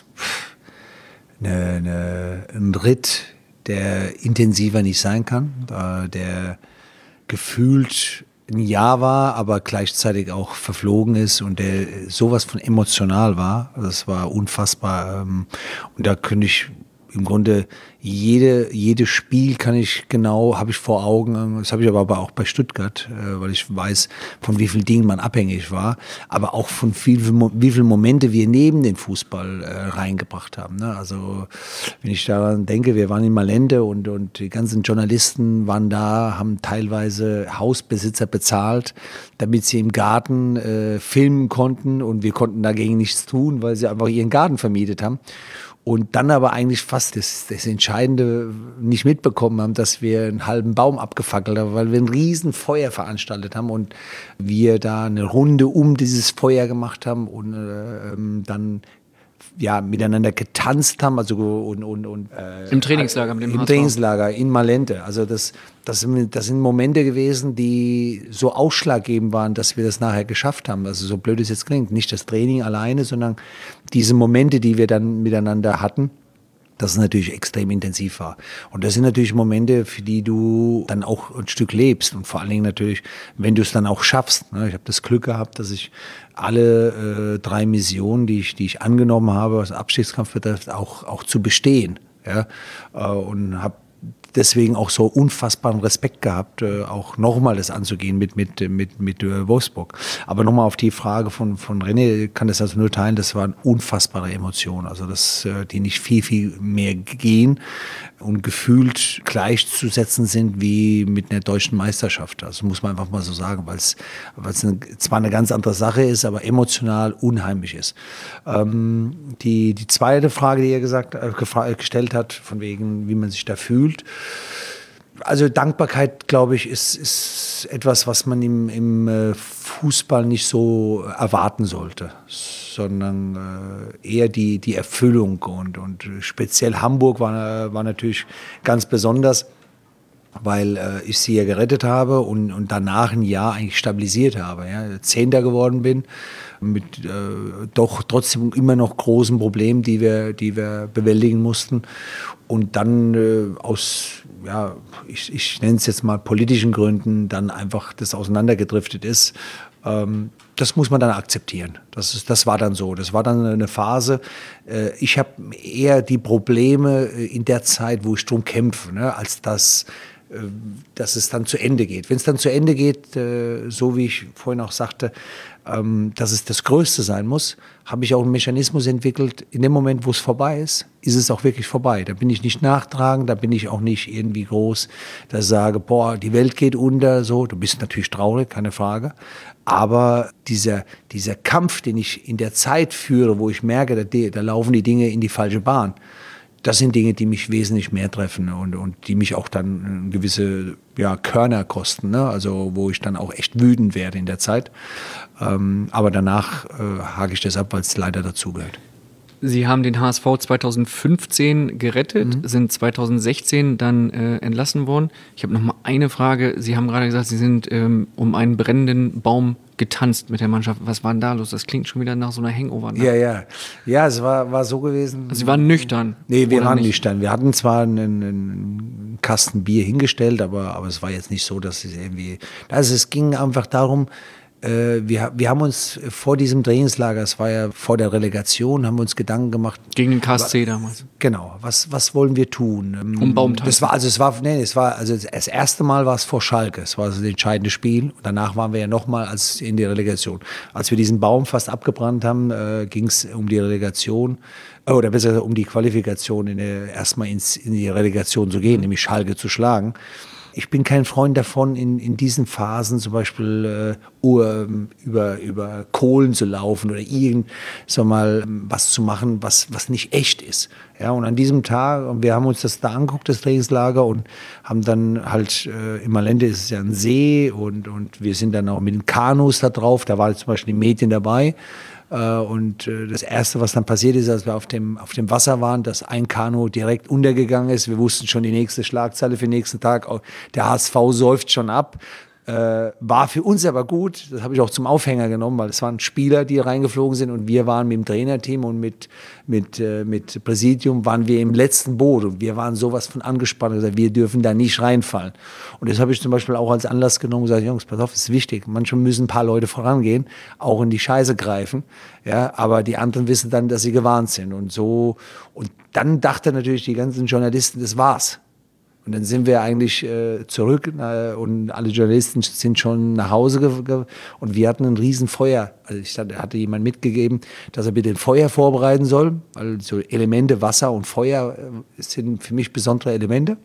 Speaker 2: eine, eine, ein Ritt, der intensiver nicht sein kann, der gefühlt ein Jahr war, aber gleichzeitig auch verflogen ist und der sowas von emotional war. Das war unfassbar. Und da könnte ich im Grunde jede, jedes Spiel kann ich genau, habe ich vor Augen, das habe ich aber auch bei Stuttgart, weil ich weiß, von wie vielen Dingen man abhängig war, aber auch von viel, wie viele Momente wir neben den Fußball äh, reingebracht haben. Ne? Also wenn ich daran denke, wir waren in Malente und, und die ganzen Journalisten waren da, haben teilweise Hausbesitzer bezahlt, damit sie im Garten äh, filmen konnten und wir konnten dagegen nichts tun, weil sie einfach ihren Garten vermietet haben. Und dann aber eigentlich fast das, das Entscheidende nicht mitbekommen haben, dass wir einen halben Baum abgefackelt haben, weil wir ein riesen Feuer veranstaltet haben und wir da eine Runde um dieses Feuer gemacht haben und äh, dann ja miteinander getanzt haben, also und und und äh,
Speaker 1: im Trainingslager mit dem
Speaker 2: im
Speaker 1: H S V.
Speaker 2: Trainingslager in Malente. Also das das sind, das sind Momente gewesen, die so ausschlaggebend waren, dass wir das nachher geschafft haben. Also so blöd es jetzt klingt, nicht das Training alleine, sondern diese Momente, die wir dann miteinander hatten, dass es natürlich extrem intensiv war. Und das sind natürlich Momente, für die du dann auch ein Stück lebst. Und vor allen Dingen natürlich, wenn du es dann auch schaffst. Ich habe das Glück gehabt, dass ich alle äh, drei Missionen, die ich, die ich angenommen habe, was Abstiegskampf betrifft, auch, auch zu bestehen. Ja? Äh, und habe deswegen auch so unfassbaren Respekt gehabt, äh, auch nochmal das anzugehen mit, mit, mit, mit äh, Wolfsburg. Aber nochmal auf die Frage von, von René, kann das also nur teilen, das waren unfassbare Emotionen, also das, äh, die nicht viel, viel mehr gehen und gefühlt gleichzusetzen sind wie mit einer deutschen Meisterschaft. Also muss man einfach mal so sagen, weil es zwar eine ganz andere Sache ist, aber emotional unheimlich ist. Ähm, die, die zweite Frage, die er gesagt, äh, gestellt hat, von wegen, wie man sich da fühlt. Also Dankbarkeit, glaube ich, ist, ist etwas, was man im, im Fußball nicht so erwarten sollte, sondern äh, eher die, die Erfüllung. Und, und speziell Hamburg war, war natürlich ganz besonders, weil äh, ich sie ja gerettet habe und, und danach ein Jahr eigentlich stabilisiert habe. Ja? Zehnter geworden bin, mit äh, doch trotzdem immer noch großen Problemen, die wir, die wir bewältigen mussten. Und dann äh, aus, ja, ich, ich nenne es jetzt mal politischen Gründen, dann einfach das auseinandergedriftet ist. Ähm, das muss man dann akzeptieren. Das, ist, das war dann so. Das war dann eine Phase. Äh, ich habe eher die Probleme in der Zeit, wo ich drum kämpfe, ne, als das, äh, dass es dann zu Ende geht. Wenn es dann zu Ende geht, äh, so wie ich vorhin auch sagte, ähm, dass es das Größte sein muss, habe ich auch einen Mechanismus entwickelt. In dem Moment, wo es vorbei ist, ist es auch wirklich vorbei. Da bin ich nicht nachtragend, da bin ich auch nicht irgendwie groß, dass ich sage, boah, die Welt geht unter, so. Du bist natürlich traurig, keine Frage. Aber dieser, dieser Kampf, den ich in der Zeit führe, wo ich merke, da, da laufen die Dinge in die falsche Bahn, das sind Dinge, die mich wesentlich mehr treffen und, und die mich auch dann gewisse ja, Körner kosten, ne? Also wo ich dann auch echt wütend werde in der Zeit. Ähm, aber danach äh, hake ich das ab, weil es leider dazugehört.
Speaker 1: Sie haben den H S V zweitausendfünfzehn gerettet, mhm. sind zweitausendsechzehn dann äh, entlassen worden. Ich habe noch mal eine Frage. Sie haben gerade gesagt, Sie sind ähm, um einen brennenden Baum getanzt mit der Mannschaft. Was war denn da los? Das klingt schon wieder nach so einer Hangover. Ne?
Speaker 2: Ja, ja. Ja, es war, war so gewesen.
Speaker 1: Also Sie waren nüchtern?
Speaker 2: Nee, wir waren
Speaker 1: nicht?
Speaker 2: nüchtern. Wir hatten zwar einen, einen Kasten Bier hingestellt, aber, aber es war jetzt nicht so, dass es irgendwie... Also es ging einfach darum, äh, wir, wir haben uns vor diesem Trainingslager, es war ja vor der Relegation, haben wir uns Gedanken gemacht.
Speaker 1: Gegen den K S C damals.
Speaker 2: Genau, was, was wollen wir tun?
Speaker 1: Um Baumtanzen.
Speaker 2: Das war, also es war, nee, es war, also das erste Mal war es vor Schalke, es war also das entscheidende Spiel. Und danach waren wir ja nochmal als in die Relegation. Als wir diesen Baum fast abgebrannt haben, äh, ging es um die Relegation, oder besser gesagt, um die Qualifikation, in der, erstmal ins, in die Relegation zu gehen, nämlich Schalke zu schlagen. Ich bin kein Freund davon, in, in diesen Phasen zum Beispiel äh, über, über Kohlen zu laufen oder irgend, sag mal, was zu machen, was, was nicht echt ist. Ja, und an diesem Tag, wir haben uns das da angeguckt, das Trainingslager, und haben dann halt, äh, im Malente ist es ja ein See, und, und wir sind dann auch mit den Kanus da drauf, da waren zum Beispiel die Medien dabei. Und das Erste, was dann passiert ist, als wir auf dem, auf dem Wasser waren, dass ein Kanu direkt untergegangen ist. Wir wussten schon die nächste Schlagzeile für den nächsten Tag. Der H S V säuft schon ab. Äh, war für uns aber gut, das habe ich auch zum Aufhänger genommen, weil es waren Spieler, die reingeflogen sind, und wir waren mit dem Trainerteam und mit, mit, äh, mit Präsidium waren wir im letzten Boot, und wir waren sowas von angespannt und gesagt, wir dürfen da nicht reinfallen. Und das habe ich zum Beispiel auch als Anlass genommen und gesagt, Jungs, pass auf, das ist wichtig, manchmal müssen ein paar Leute vorangehen, auch in die Scheiße greifen, ja, aber die anderen wissen dann, dass sie gewarnt sind, und so. Und dann dachten natürlich die ganzen Journalisten, das war's. Und dann sind wir eigentlich äh, zurück äh, und alle Journalisten sind schon nach Hause ge- ge- und wir hatten ein Riesenfeuer. Also ich hatte, hatte jemand mitgegeben, dass er bitte ein Feuer vorbereiten soll, weil so Elemente Wasser und Feuer äh, sind für mich besondere Elemente.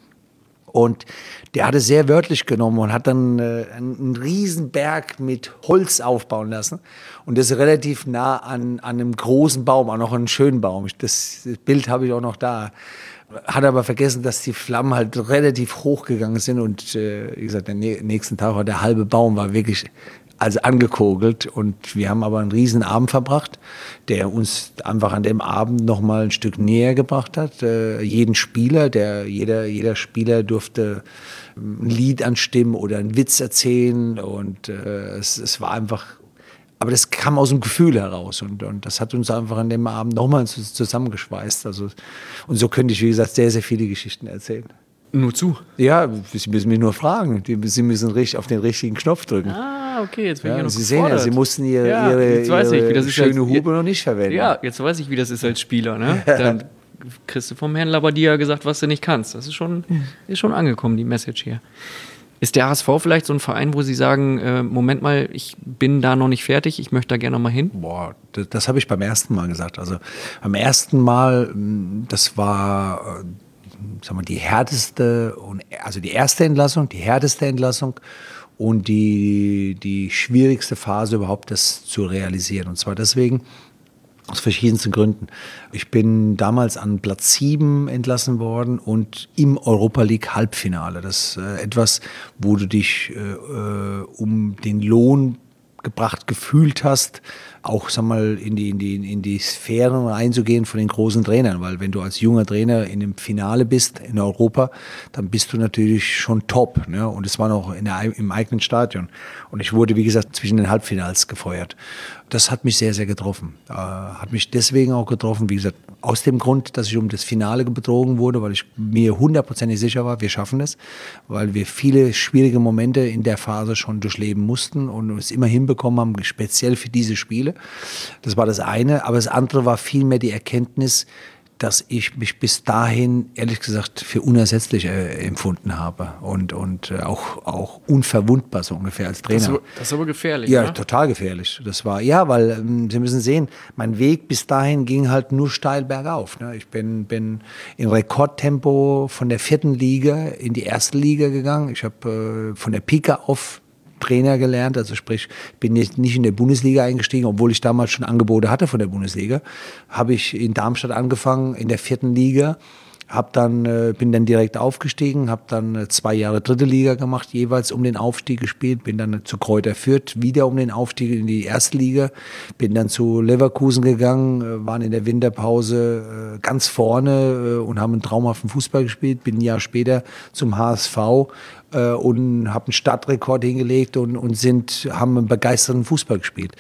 Speaker 2: Und der hat es sehr wörtlich genommen und hat dann äh, einen Riesenberg mit Holz aufbauen lassen. Und das relativ nah an, an einem großen Baum, auch noch einen schönen Baum. Das, das Bild habe ich auch noch da. Hat aber vergessen, dass die Flammen halt relativ hoch gegangen sind. Und äh, wie gesagt, am nächsten Tag war der halbe Baum war wirklich also angekogelt. Und wir haben aber einen riesen Abend verbracht, der uns einfach an dem Abend noch mal ein Stück näher gebracht hat. Äh, jeden Spieler, der, jeder, jeder Spieler durfte ein Lied anstimmen oder einen Witz erzählen. Und äh, es, es war einfach, aber das kam aus dem Gefühl heraus. Und, und das hat uns einfach an dem Abend nochmal zusammengeschweißt. Also, und so könnte ich, wie gesagt, sehr, sehr viele Geschichten erzählen.
Speaker 1: Nur zu?
Speaker 2: Ja, Sie müssen mich nur fragen. Sie müssen richtig auf den richtigen Knopf drücken.
Speaker 1: Ah, okay, jetzt bin
Speaker 2: ja,
Speaker 1: ich ja noch
Speaker 2: Sie sehen ja, Sie mussten Ihre,
Speaker 1: ja,
Speaker 2: ihre,
Speaker 1: jetzt weiß
Speaker 2: ihre
Speaker 1: ich, wie das ist
Speaker 2: schöne
Speaker 1: als,
Speaker 2: Hupe noch nicht verwenden.
Speaker 1: Ja, jetzt weiß ich, wie das ist als Spieler. Ne? Dann kriegst du vom Herrn Labadia gesagt, was du nicht kannst. Das ist schon, ist schon angekommen, die Message hier. Ist der H S V vielleicht so ein Verein, wo Sie sagen, äh, Moment mal, ich bin da noch nicht fertig, ich möchte da gerne noch mal hin?
Speaker 2: Boah, das, das habe ich beim ersten Mal gesagt. Also beim ersten Mal, das war, sagen wir, die härteste, also die erste Entlassung, die härteste Entlassung und die, die schwierigste Phase überhaupt, das zu realisieren. Und zwar deswegen, aus verschiedensten Gründen. Ich bin damals an Platz sieben entlassen worden und im Europa League Halbfinale. Das ist äh, etwas, wo du dich äh, um den Lohn gebracht gefühlt hast, auch sag mal, in die, in die, in die Sphären reinzugehen von den großen Trainern, weil wenn du als junger Trainer in dem Finale bist in Europa, dann bist du natürlich schon top, ne? Und es war noch in der, im eigenen Stadion. Und ich wurde, wie gesagt, zwischen den Halbfinals gefeuert. Das hat mich sehr, sehr getroffen. Äh, hat mich deswegen auch getroffen, wie gesagt, aus dem Grund, dass ich um das Finale betrogen wurde, weil ich mir hundertprozentig sicher war, wir schaffen es, weil wir viele schwierige Momente in der Phase schon durchleben mussten und es immer hinbekommen haben, speziell für diese Spiele. Das war das eine, aber das andere war vielmehr die Erkenntnis, dass ich mich bis dahin, ehrlich gesagt, für unersetzlich äh, empfunden habe und, und äh, auch, auch unverwundbar so ungefähr als Trainer.
Speaker 1: Das ist aber, das ist aber gefährlich,
Speaker 2: Ja,
Speaker 1: ne?
Speaker 2: total gefährlich. Das war, ja, weil ähm, Sie müssen sehen, mein Weg bis dahin ging halt nur steil bergauf. Ne? Ich bin, bin in Rekordtempo von der vierten Liga in die erste Liga gegangen. Ich habe äh, von der Pike auf Trainer gelernt, also sprich, bin nicht, nicht in der Bundesliga eingestiegen, obwohl ich damals schon Angebote hatte von der Bundesliga. Habe ich in Darmstadt angefangen, in der vierten Liga, hab dann, äh, bin dann direkt aufgestiegen, habe dann äh, zwei Jahre dritte Liga gemacht, jeweils um den Aufstieg gespielt, bin dann zu Kräuter Fürth wieder um den Aufstieg in die erste Liga, bin dann zu Leverkusen gegangen, äh, waren in der Winterpause äh, ganz vorne äh, und haben einen traumhaften Fußball gespielt, bin ein Jahr später zum H S V äh, und habe einen Stadtrekord hingelegt und, und sind, haben einen begeisterten Fußball gespielt.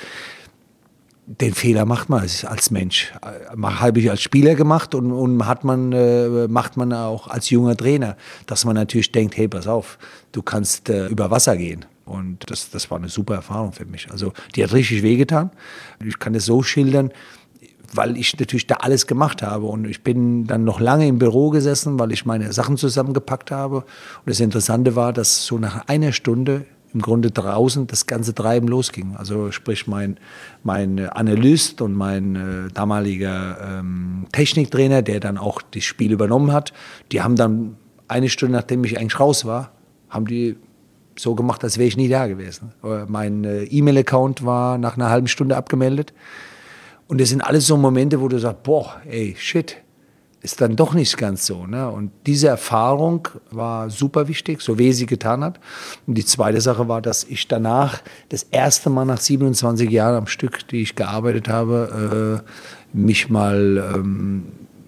Speaker 2: Den Fehler macht man als, als Mensch. Habe ich als Spieler gemacht und, und hat man, äh, macht man auch als junger Trainer, dass man natürlich denkt, hey, pass auf, du kannst äh, über Wasser gehen. Und das, das war eine super Erfahrung für mich. Also die hat richtig wehgetan. Ich kann es so schildern, weil ich natürlich da alles gemacht habe. Und ich bin dann noch lange im Büro gesessen, weil ich meine Sachen zusammengepackt habe. Und das Interessante war, dass so nach einer Stunde im Grunde draußen das ganze Treiben losging. Also sprich mein, mein Analyst und mein äh, damaliger ähm, Techniktrainer, der dann auch das Spiel übernommen hat, die haben dann eine Stunde, nachdem ich eigentlich raus war, haben die so gemacht, als wäre ich nie da gewesen. Mein äh, E-Mail-Account war nach einer halben Stunde abgemeldet. Und das sind alles so Momente, wo du sagst, boah, ey, shit, ist dann doch nicht ganz so. Ne? Und diese Erfahrung war super wichtig, so weh sie getan hat. Und die zweite Sache war, dass ich danach das erste Mal nach siebenundzwanzig Jahren am Stück, die ich gearbeitet habe, äh, mich mal ähm,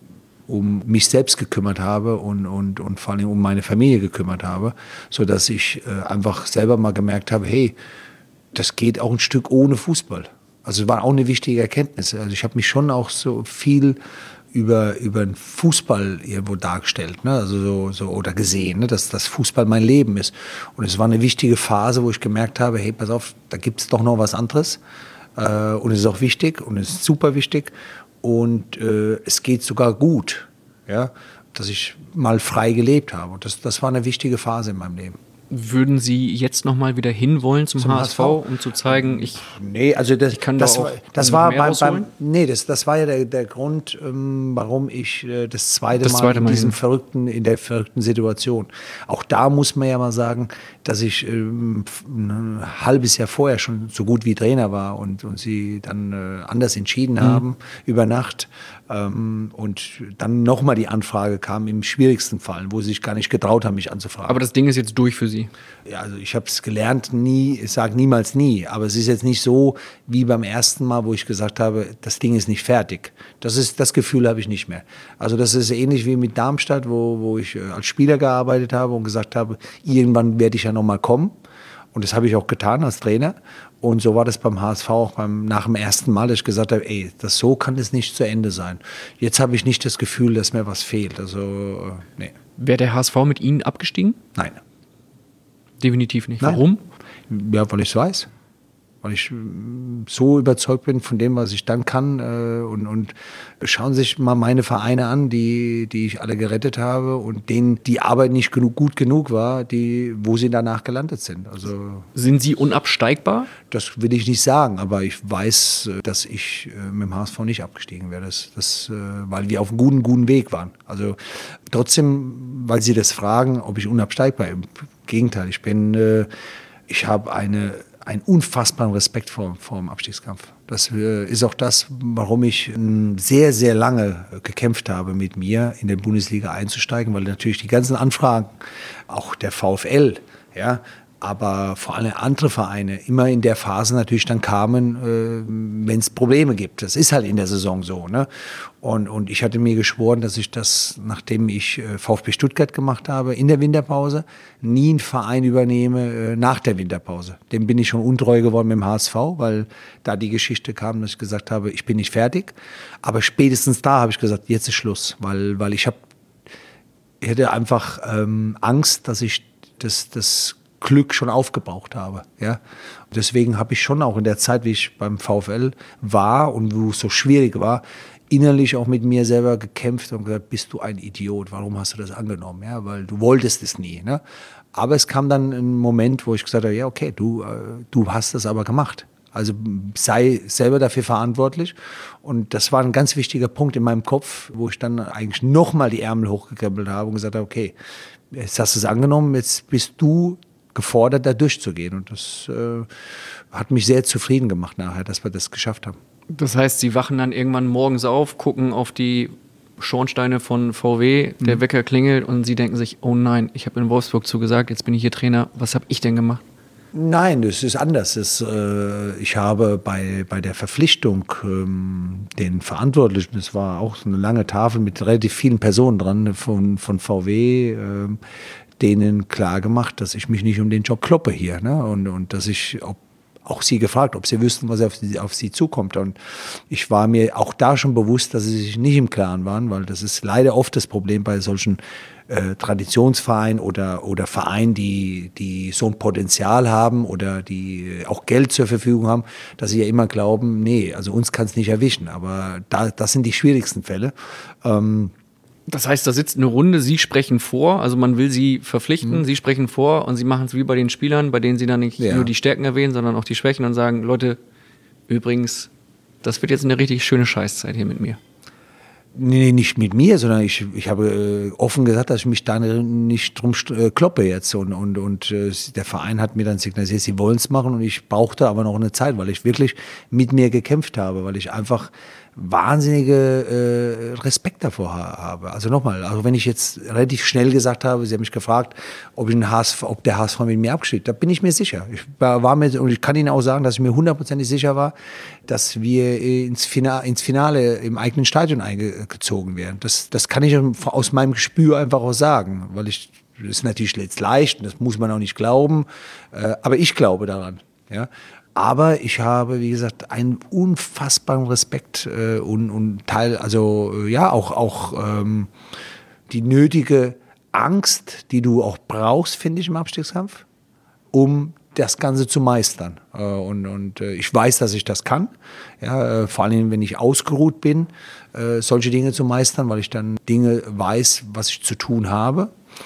Speaker 2: um mich selbst gekümmert habe und, und, und vor allem um meine Familie gekümmert habe, sodass ich äh, einfach selber mal gemerkt habe, hey, das geht auch ein Stück ohne Fußball. Also es war auch eine wichtige Erkenntnis. Also ich habe mich schon auch so viel über, über den Fußball irgendwo dargestellt, ne? Also so, so, oder gesehen, ne? dass das Fußball mein Leben ist. Und es war eine wichtige Phase, wo ich gemerkt habe, hey, pass auf, da gibt es doch noch was anderes. Äh, und es ist auch wichtig und es ist super wichtig. Und äh, es geht sogar gut, ja? Dass ich mal frei gelebt habe. Und das, das war eine wichtige Phase in meinem Leben.
Speaker 1: Würden Sie jetzt noch mal wieder hinwollen zum, zum H S V, um zu zeigen, ich,
Speaker 2: nee, also das,
Speaker 1: ich kann
Speaker 2: das,
Speaker 1: da auch
Speaker 2: das war
Speaker 1: beim,
Speaker 2: beim, nee, das, das war ja der, der Grund, ähm, warum ich äh, das zweite
Speaker 1: das
Speaker 2: Mal
Speaker 1: zweite
Speaker 2: in
Speaker 1: Mal
Speaker 2: diesem
Speaker 1: hin.
Speaker 2: verrückten, in der verrückten Situation. Auch da muss man ja mal sagen, dass ich ähm, ein halbes Jahr vorher schon so gut wie Trainer war und, und sie dann äh, anders entschieden mhm. haben über Nacht. Ähm, und dann nochmal die Anfrage kam im schwierigsten Fall, wo sie sich gar nicht getraut haben, mich anzufragen.
Speaker 1: Aber das Ding ist jetzt durch für Sie?
Speaker 2: Ja, also ich habe es gelernt, nie, ich sage niemals nie, aber es ist jetzt nicht so wie beim ersten Mal, wo ich gesagt habe, das Ding ist nicht fertig. Das ist, das Gefühl habe ich nicht mehr. Also das ist ähnlich wie mit Darmstadt, wo, wo ich als Spieler gearbeitet habe und gesagt habe, irgendwann werde ich ja nochmal kommen. Und das habe ich auch getan als Trainer. Und so war das beim H S V auch beim, nach dem ersten Mal, dass ich gesagt habe, ey, das, so kann es nicht zu Ende sein. Jetzt habe ich nicht das Gefühl, dass mir was fehlt. Also, nee.
Speaker 1: Wäre der H S V mit Ihnen abgestiegen?
Speaker 2: Nein.
Speaker 1: Definitiv nicht.
Speaker 2: Nein.
Speaker 1: Warum?
Speaker 2: Ja, weil ich es weiß. Weil ich so überzeugt bin von dem, was ich dann kann. Und, und schauen Sie sich mal meine Vereine an, die, die ich alle gerettet habe und denen die Arbeit nicht genug, gut genug war, die, wo sie danach gelandet sind. Also,
Speaker 1: sind Sie unabsteigbar?
Speaker 2: Das will ich nicht sagen, aber ich weiß, dass ich mit dem H S V nicht abgestiegen wäre, das, das, weil wir auf einem guten, guten Weg waren. Also trotzdem, weil Sie das fragen, ob ich unabsteigbar bin. Im Gegenteil, ich bin, ich habe eine einen unfassbaren Respekt vor, vor dem Abstiegskampf. Das äh, ist auch das, warum ich äh, sehr, sehr lange gekämpft habe, mit mir in der Bundesliga einzusteigen, weil natürlich die ganzen Anfragen, auch der VfL, ja, aber vor allem andere Vereine immer in der Phase natürlich dann kamen, äh, wenn es Probleme gibt. Das ist halt in der Saison so. Ne? Und, und ich hatte mir geschworen, dass ich das, nachdem ich äh, VfB Stuttgart gemacht habe, in der Winterpause, nie einen Verein übernehme äh, nach der Winterpause. Dem bin ich schon untreu geworden mit dem H S V, weil da die Geschichte kam, dass ich gesagt habe, ich bin nicht fertig. Aber spätestens da habe ich gesagt, jetzt ist Schluss, weil, weil ich, hab, ich hätte einfach ähm, Angst, dass ich das, das Glück schon aufgebraucht habe. Ja? Deswegen habe ich schon auch in der Zeit, wie ich beim VfL war und wo es so schwierig war, innerlich auch mit mir selber gekämpft und gesagt, bist du ein Idiot, warum hast du das angenommen? Ja? Weil du wolltest es nie. Ne? Aber es kam dann ein Moment, wo ich gesagt habe, ja okay, du, du hast das aber gemacht. Also sei selber dafür verantwortlich. Und das war ein ganz wichtiger Punkt in meinem Kopf, wo ich dann eigentlich nochmal die Ärmel hochgekrempelt habe und gesagt habe, okay, jetzt hast du es angenommen, jetzt bist du gefordert, da durchzugehen. Und das äh, hat mich sehr zufrieden gemacht nachher, dass wir das geschafft haben.
Speaker 1: Das heißt, Sie wachen dann irgendwann morgens auf, gucken auf die Schornsteine von V W, der mhm. Wecker klingelt und Sie denken sich, oh nein, ich habe in Wolfsburg zugesagt, jetzt bin ich hier Trainer, was habe ich denn gemacht?
Speaker 2: Nein, das ist anders. Das, äh, ich habe bei, bei der Verpflichtung ähm, den Verantwortlichen, das war auch so eine lange Tafel mit relativ vielen Personen dran von, von V W, äh, denen klar gemacht, dass ich mich nicht um den Job kloppe hier. Ne? Und, und dass ich, ob auch sie gefragt, ob sie wüssten, was auf sie, auf sie zukommt. Und ich war mir auch da schon bewusst, dass sie sich nicht im Klaren waren, weil das ist leider oft das Problem bei solchen äh, Traditionsvereinen oder, oder Vereinen, die, die so ein Potenzial haben oder die auch Geld zur Verfügung haben, dass sie ja immer glauben, nee, also uns kann es nicht erwischen. Aber da, das sind die schwierigsten Fälle. Ähm,
Speaker 1: Das heißt, da sitzt eine Runde, Sie sprechen vor, also man will Sie verpflichten, mhm. Sie sprechen vor und Sie machen es wie bei den Spielern, bei denen Sie dann nicht ja. nur die Stärken erwähnen, sondern auch die Schwächen und sagen, Leute, übrigens, das wird jetzt eine richtig schöne Scheißzeit hier mit mir.
Speaker 2: Nee, nicht mit mir, sondern ich, ich habe äh, offen gesagt, dass ich mich da nicht drum äh, kloppe jetzt. Und, und, und äh, der Verein hat mir dann signalisiert, sie wollen es machen und ich brauchte aber noch eine Zeit, weil ich wirklich mit mir gekämpft habe, weil ich einfach wahnsinnige äh, Respekt davor ha- habe. Also nochmal, also wenn ich jetzt relativ schnell gesagt habe, Sie haben mich gefragt, ob, ich den H S V, ob der H S V mit mir abgeschickt, da bin ich mir sicher. Ich war, war mir, und ich kann Ihnen auch sagen, dass ich mir hundertprozentig sicher war, dass wir ins Finale, ins Finale im eigenen Stadion eingezogen werden. Das, das kann ich aus meinem Gespür einfach auch sagen, weil ich, das ist natürlich jetzt leicht und das muss man auch nicht glauben, äh, aber ich glaube daran, ja. Aber ich habe, wie gesagt, einen unfassbaren Respekt äh, und, und Teil, also äh, ja, auch, auch ähm, die nötige Angst, die du auch brauchst, finde ich, im Abstiegskampf, um das Ganze zu meistern. Äh, und und äh, ich weiß, dass ich das kann, ja, äh, vor allem, wenn ich ausgeruht bin, äh, solche Dinge zu meistern, weil ich dann Dinge weiß, was ich zu tun habe.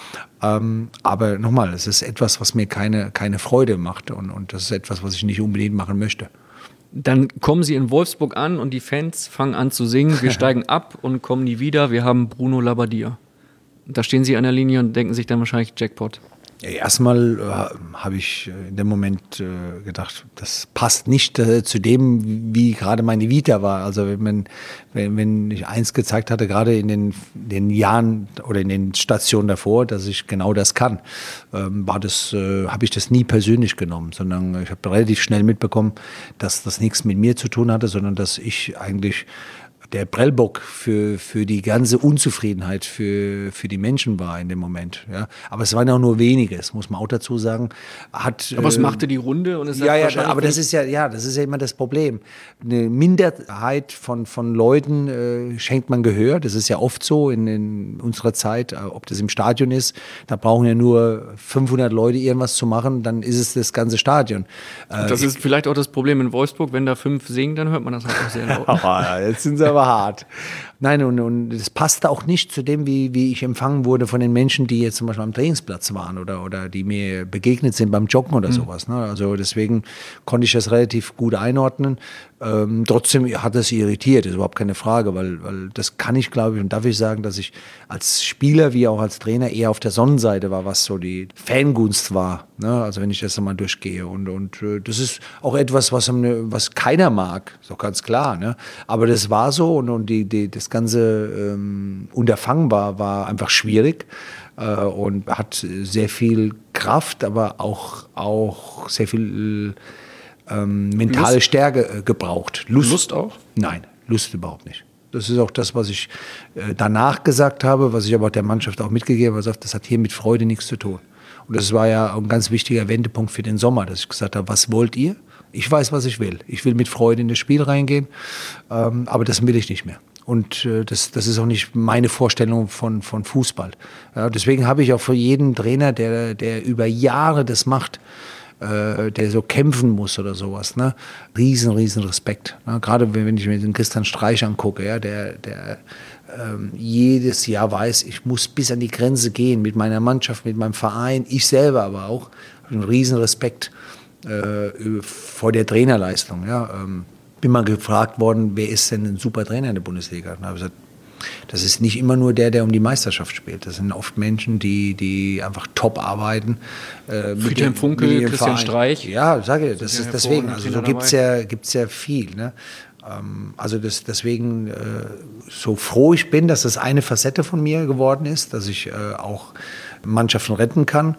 Speaker 2: Ähm, aber nochmal, es ist etwas, was mir keine, keine Freude macht und, und das ist etwas, was ich nicht unbedingt machen möchte.
Speaker 1: Dann kommen Sie in Wolfsburg an und die Fans fangen an zu singen, wir steigen ab und kommen nie wieder, wir haben Bruno Labbadia. Da stehen Sie an der Linie und denken sich dann wahrscheinlich Jackpot.
Speaker 2: Ja, erstmal äh, habe ich in dem Moment äh, gedacht, das passt nicht äh, zu dem, wie gerade meine Vita war. Also wenn, man, wenn, wenn ich eins gezeigt hatte, gerade in den, den Jahren oder in den Stationen davor, dass ich genau das kann, ähm, war das, äh, habe ich das nie persönlich genommen, sondern ich habe relativ schnell mitbekommen, dass das nichts mit mir zu tun hatte, sondern dass ich eigentlich der Prellbock für, für die ganze Unzufriedenheit für, für die Menschen war in dem Moment. Ja. Aber es waren auch nur wenige, das muss man auch dazu sagen. Hat,
Speaker 1: aber es machte die Runde und es
Speaker 2: ja, ja, aber das ist ja, ja, das ist ja immer das Problem. Eine Minderheit von, von Leuten äh, schenkt man Gehör. Das ist ja oft so in, in unserer Zeit, ob das im Stadion ist. Da brauchen ja nur fünfhundert Leute irgendwas zu machen, dann ist es das ganze Stadion.
Speaker 1: Äh, das ist vielleicht auch das Problem in Wolfsburg, wenn da fünf singen, dann hört man das halt auch sehr laut.
Speaker 2: Jetzt sind sie aber hart. Nein, und, und das passte auch nicht zu dem, wie, wie ich empfangen wurde von den Menschen, die jetzt zum Beispiel am Trainingsplatz waren oder, oder die mir begegnet sind beim Joggen oder mhm. sowas. Ne? Also deswegen konnte ich das relativ gut einordnen. Ähm, trotzdem hat es irritiert, ist überhaupt keine Frage, weil, weil das kann ich, glaube ich, und darf ich sagen, dass ich als Spieler wie auch als Trainer eher auf der Sonnenseite war, was so die Fangunst war. Ne? Also wenn ich das einmal durchgehe. Und, und äh, das ist auch etwas, was, was keiner mag, ist doch ganz klar. Ne? Aber das war so und, und die, die, das ganze ähm, Unterfangen war, war einfach schwierig äh, und hat sehr viel Kraft, aber auch, auch sehr viel ähm, mentale Lust? Stärke äh, gebraucht. Lust,
Speaker 1: Lust auch?
Speaker 2: Nein, Lust überhaupt nicht. Das ist auch das, was ich äh, danach gesagt habe, was ich aber der Mannschaft auch mitgegeben habe. Das hat hier mit Freude nichts zu tun. Und das war ja ein ganz wichtiger Wendepunkt für den Sommer, dass ich gesagt habe, was wollt ihr? Ich weiß, was ich will. Ich will mit Freude in das Spiel reingehen, ähm, aber das will ich nicht mehr. Und äh, das, das ist auch nicht meine Vorstellung von, von Fußball. Ja, deswegen habe ich auch für jeden Trainer, der, der über Jahre das macht, äh, der so kämpfen muss oder sowas, ne? riesen, riesen Respekt. Ne? Gerade wenn ich mir den Christian Streich angucke, ja, der, der ähm, jedes Jahr weiß, ich muss bis an die Grenze gehen mit meiner Mannschaft, mit meinem Verein, ich selber aber auch. Einen riesen Respekt äh, vor der Trainerleistung. Ja? Ähm, bin mal gefragt worden, wer ist denn ein super Trainer in der Bundesliga? Und da habe ich gesagt, das ist nicht immer nur der, der um die Meisterschaft spielt. Das sind oft Menschen, die, die einfach top arbeiten.
Speaker 1: Äh, Friedhelm Funkel, Christian Streich.
Speaker 2: Ja, sage ich, das ist deswegen. Also so gibt es ja, gibt's ja viel. Ne? Ähm, also das, deswegen, äh, so froh ich bin, dass das eine Facette von mir geworden ist, dass ich äh, auch Mannschaften retten kann,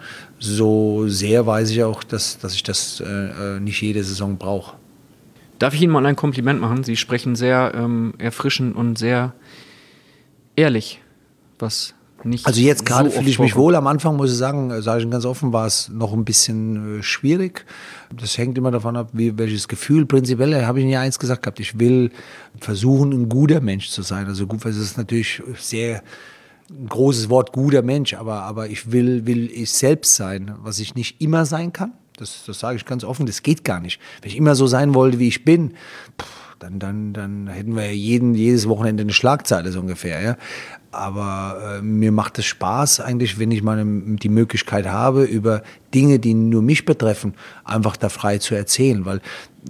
Speaker 2: so sehr weiß ich auch, dass, dass ich das äh, nicht jede Saison brauche.
Speaker 1: Darf ich Ihnen mal ein Kompliment machen? Sie sprechen sehr ähm, erfrischend und sehr ehrlich, was nicht.
Speaker 2: Also jetzt gerade
Speaker 1: so
Speaker 2: fühle ich
Speaker 1: oft
Speaker 2: mich
Speaker 1: vorkommt.
Speaker 2: wohl. Am Anfang muss ich sagen, sage ich Ihnen ganz offen, war es noch ein bisschen äh, schwierig. Das hängt immer davon ab, wie, welches Gefühl. Prinzipiell habe ich Ihnen ja eins gesagt gehabt. Ich will versuchen, ein guter Mensch zu sein. Also gut, es ist natürlich sehr ein großes Wort, guter Mensch, aber, aber ich will, will ich selbst sein, was ich nicht immer sein kann. Das, das sage ich ganz offen, das geht gar nicht. Wenn ich immer so sein wollte, wie ich bin, pff, dann, dann, dann hätten wir ja jeden, jedes Wochenende eine Schlagzeile so ungefähr. Ja? Aber äh, mir macht es Spaß eigentlich, wenn ich mal die Möglichkeit habe, über Dinge, die nur mich betreffen, einfach da frei zu erzählen. Weil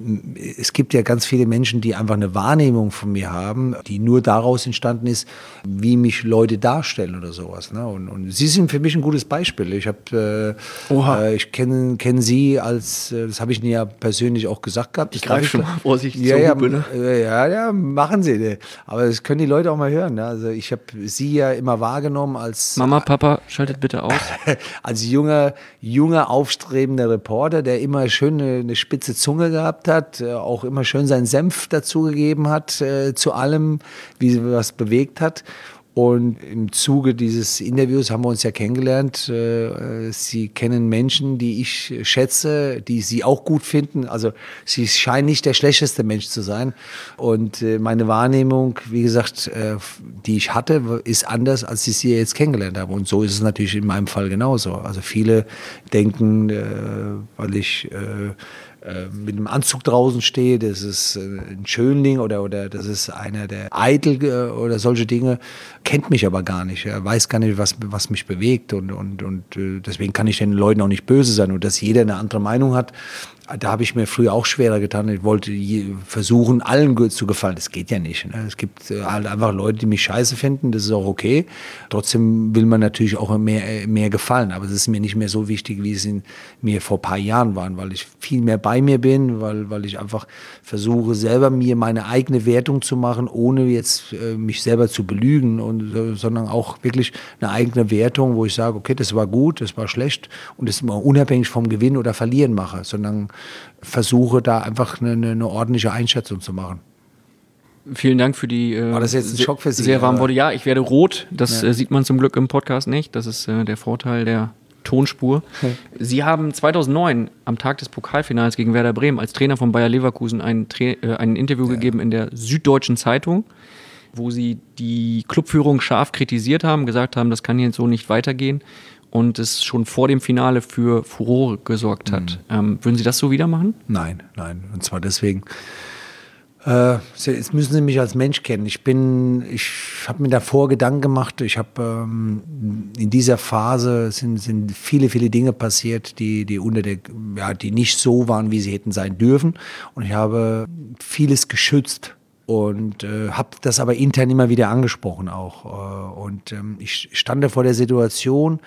Speaker 2: es gibt ja ganz viele Menschen, die einfach eine Wahrnehmung von mir haben, die nur daraus entstanden ist, wie mich Leute darstellen oder sowas. Ne? Und, und Sie sind für mich ein gutes Beispiel. Ich habe, äh, äh, ich kenne kenn Sie als, äh, das habe ich Ihnen ja persönlich auch gesagt gehabt.
Speaker 1: Ich greife schon mal vorsichtig
Speaker 2: ja,
Speaker 1: zur
Speaker 2: ja,
Speaker 1: Hupe, ne?
Speaker 2: äh, ja, ja, machen Sie. Ne? Aber das können die Leute auch mal hören. Ne? Also ich habe Sie ja immer wahrgenommen als
Speaker 1: Mama, Papa, schaltet bitte aus.
Speaker 2: als junger, junger, aufstrebender Reporter, der immer schön eine, eine spitze Zunge gehabt hat, äh, auch immer schön seinen Senf dazugegeben hat äh, zu allem, wie sie was bewegt hat. Und im Zuge dieses Interviews haben wir uns ja kennengelernt. Äh, Sie kennen Menschen, die ich schätze, die Sie auch gut finden. Also Sie scheinen nicht der schlechteste Mensch zu sein. Und äh, meine Wahrnehmung, wie gesagt, äh, die ich hatte, ist anders, als ich Sie jetzt kennengelernt habe. Und so ist es natürlich in meinem Fall genauso. Also viele denken, äh, weil ich äh, mit einem Anzug draußen stehe, das ist ein Schönling oder, oder das ist einer der Eitel oder solche Dinge, kennt mich aber gar nicht. Er weiß gar nicht, was, was mich bewegt und, und, und deswegen kann ich den Leuten auch nicht böse sein. Und dass jeder eine andere Meinung hat, da habe ich mir früher auch schwerer getan. Ich wollte versuchen, allen zu gefallen. Das geht ja nicht. Ne? Es gibt halt einfach Leute, die mich scheiße finden. Das ist auch okay. Trotzdem will man natürlich auch mehr, mehr gefallen. Aber es ist mir nicht mehr so wichtig, wie es in mir vor ein paar Jahren war, weil ich viel mehr bei mir bin, weil, weil ich einfach versuche, selber mir meine eigene Wertung zu machen, ohne jetzt äh, mich selber zu belügen, und, äh, sondern auch wirklich eine eigene Wertung, wo ich sage, okay, das war gut, das war schlecht und das immer unabhängig vom Gewinn oder Verlieren mache, sondern versuche da einfach eine, eine ordentliche Einschätzung zu machen.
Speaker 1: Vielen Dank für die äh,
Speaker 2: War das jetzt ein Schock für Sie,
Speaker 1: sehr warmen
Speaker 2: oder?
Speaker 1: Worte. Ja, ich werde rot. Das
Speaker 2: Ja.
Speaker 1: äh, sieht man zum Glück im Podcast nicht. Das ist äh, der Vorteil der Tonspur. Sie haben zweitausendneun am Tag des Pokalfinals gegen Werder Bremen als Trainer von Bayer Leverkusen ein, Tra- äh, ein Interview ja. gegeben in der Süddeutschen Zeitung, wo Sie die Clubführung scharf kritisiert haben, gesagt haben, das kann jetzt so nicht weitergehen und es schon vor dem Finale für Furore gesorgt hat. Mhm. Ähm, würden Sie das so wieder machen?
Speaker 2: Nein, nein. Und zwar deswegen. Äh, jetzt müssen Sie mich als Mensch kennen. Ich bin, ich habe mir davor Gedanken gemacht. Ich habe ähm, in dieser Phase sind, sind viele, viele Dinge passiert, die, die unter der, ja, die nicht so waren, wie sie hätten sein dürfen. Und ich habe vieles geschützt. Und äh, habe das aber intern immer wieder angesprochen auch. Äh, und ähm, ich stand da vor der Situation,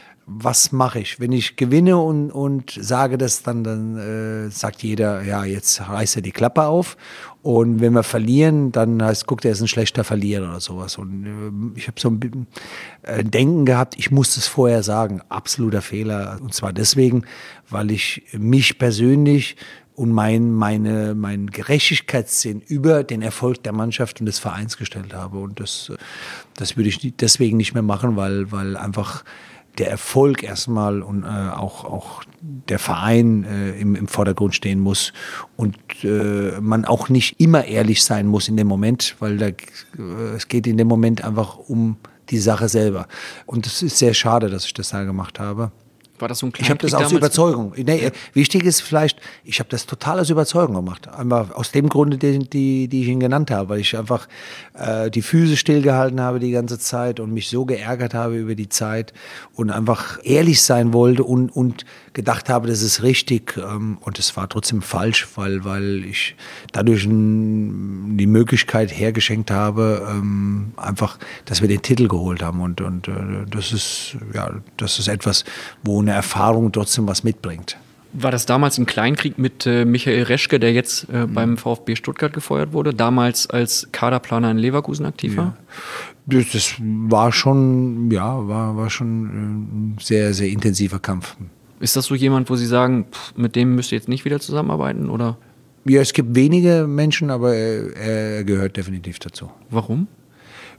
Speaker 2: was mache ich? Wenn ich gewinne und, und sage das, dann, dann äh, sagt jeder, ja, jetzt reißt er die Klappe auf. Und wenn wir verlieren, dann heißt, guckt, er ist ein schlechter Verlierer oder sowas. Und äh, ich habe so ein äh, Denken gehabt, ich muss das vorher sagen. Absoluter Fehler. Und zwar deswegen, weil ich mich persönlich und mein, meine, mein Gerechtigkeitssinn über den Erfolg der Mannschaft und des Vereins gestellt habe. Und das, das würde ich deswegen nicht mehr machen, weil, weil einfach der Erfolg erstmal und äh, auch, auch der Verein äh, im, im Vordergrund stehen muss und äh, man auch nicht immer ehrlich sein muss in dem Moment, weil da, äh, es geht in dem Moment einfach um die Sache selber. Und es ist sehr schade, dass ich das da gemacht habe.
Speaker 1: War das so ein
Speaker 2: Ich habe das aus Überzeugung. Nee, ja. Wichtig ist vielleicht, ich habe das total aus Überzeugung gemacht. Einfach aus dem Grunde, die, die, die ich Ihnen genannt habe, weil ich einfach äh, die Füße stillgehalten habe die ganze Zeit und mich so geärgert habe über die Zeit und einfach ehrlich sein wollte und, und gedacht habe, das ist richtig. Ähm, und es war trotzdem falsch, weil, weil ich dadurch n, die Möglichkeit hergeschenkt habe, ähm, einfach, dass wir den Titel geholt haben. Und, und äh, das ist, ja, das ist etwas, wo eine Erfahrung trotzdem was mitbringt.
Speaker 1: War das damals ein Kleinkrieg mit äh, Michael Reschke, der jetzt äh, mhm. beim VfB Stuttgart gefeuert wurde, damals als Kaderplaner in Leverkusen aktiv war?
Speaker 2: Ja. Das, das war schon, ja, war, war schon ein sehr, sehr intensiver Kampf.
Speaker 1: Ist das so jemand, wo Sie sagen, pff, mit dem müsst ihr jetzt nicht wieder zusammenarbeiten, oder?
Speaker 2: Ja, es gibt wenige Menschen, aber er, er gehört definitiv dazu.
Speaker 1: Warum?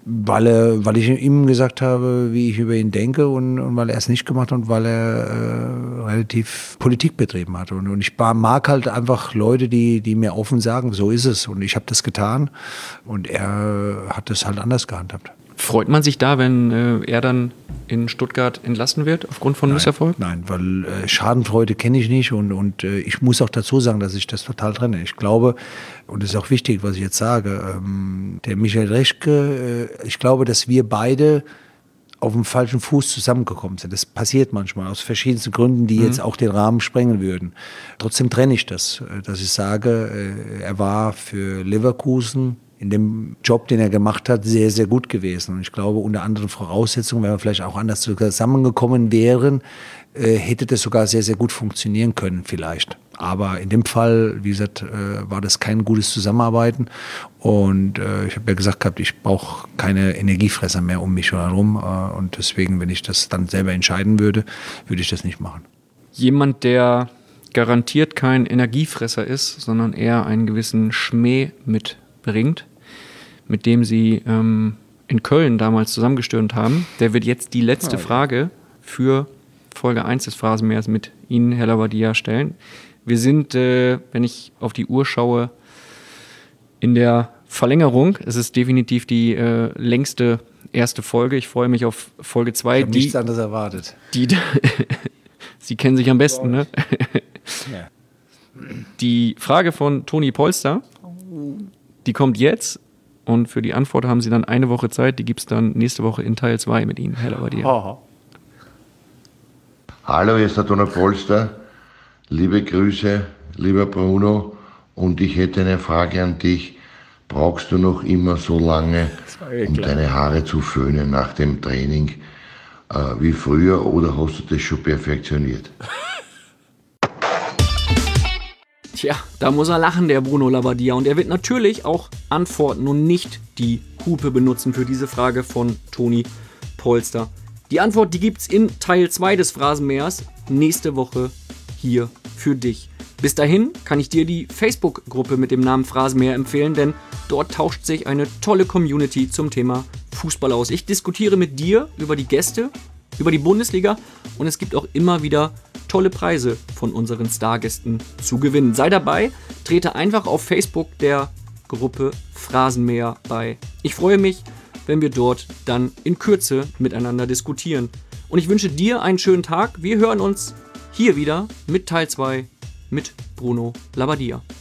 Speaker 2: Weil, er, weil ich ihm gesagt habe, wie ich über ihn denke und, und weil er es nicht gemacht hat und weil er äh, relativ Politik betrieben hat. Und, und ich mag halt einfach Leute, die, die mir offen sagen, so ist es. Und ich habe das getan und er hat das halt anders gehandhabt.
Speaker 1: Freut man sich da, wenn äh, er dann in Stuttgart entlassen wird aufgrund von Misserfolg?
Speaker 2: Nein, weil äh, Schadenfreude kenne ich nicht und, und äh, ich muss auch dazu sagen, dass ich das total trenne. Ich glaube, und das ist auch wichtig, was ich jetzt sage, ähm, der Michael Reschke, äh, ich glaube, dass wir beide auf dem falschen Fuß zusammengekommen sind. Das passiert manchmal aus verschiedensten Gründen, die mhm. jetzt auch den Rahmen sprengen würden. Trotzdem trenne ich das, dass ich sage, äh, er war für Leverkusen in dem Job, den er gemacht hat, sehr, sehr gut gewesen. Und ich glaube, unter anderen Voraussetzungen, wenn wir vielleicht auch anders zusammengekommen wären, äh, hätte das sogar sehr, sehr gut funktionieren können vielleicht. Aber in dem Fall, wie gesagt, äh, war das kein gutes Zusammenarbeiten. Und äh, ich habe ja gesagt gehabt, ich brauche keine Energiefresser mehr um mich herum. Äh, und deswegen, wenn ich das dann selber entscheiden würde, würde ich das nicht machen.
Speaker 1: Jemand, der garantiert kein Energiefresser ist, sondern eher einen gewissen Schmäh mitbringt, mit dem sie ähm, in Köln damals zusammengestürmt haben, der wird jetzt die letzte oh, Frage für Folge eins des Phrasenmähers mit Ihnen, Herr Labbadia, stellen. Wir sind, äh, wenn ich auf die Uhr schaue, in der Verlängerung. Es ist definitiv die äh, längste erste Folge. Ich freue mich auf Folge zwei.
Speaker 2: Ich habe nichts anderes erwartet.
Speaker 1: Die, Sie kennen sich am besten, ne?
Speaker 2: Ja.
Speaker 1: Die Frage von Toni Polster, die kommt jetzt. Und für die Antwort haben Sie dann eine Woche Zeit. Die gibt es dann nächste Woche in Teil zwei mit Ihnen, Herr Labbadia.
Speaker 9: Oh. Hallo, hier ist der Toni Polster. Liebe Grüße, lieber Bruno. Und ich hätte eine Frage an dich. Brauchst du noch immer so lange, um deine Haare zu föhnen nach dem Training äh, wie früher oder hast du das schon perfektioniert?
Speaker 1: Tja, da muss er lachen, der Bruno Labbadia. Und er wird natürlich auch antworten und nicht die Hupe benutzen für diese Frage von Toni Polster. Die Antwort, die gibt's in Teil zwei des Phrasenmähers nächste Woche hier für dich. Bis dahin kann ich dir die Facebook-Gruppe mit dem Namen Phrasenmäher empfehlen, denn dort tauscht sich eine tolle Community zum Thema Fußball aus. Ich diskutiere mit dir über die Gäste, über die Bundesliga und es gibt auch immer wieder tolle Preise von unseren Stargästen zu gewinnen. Sei dabei, trete einfach auf Facebook der Gruppe Phrasenmäher bei. Ich freue mich, wenn wir dort dann in Kürze miteinander diskutieren. Und ich wünsche dir einen schönen Tag. Wir hören uns hier wieder mit Teil zwei mit Bruno Labbadia.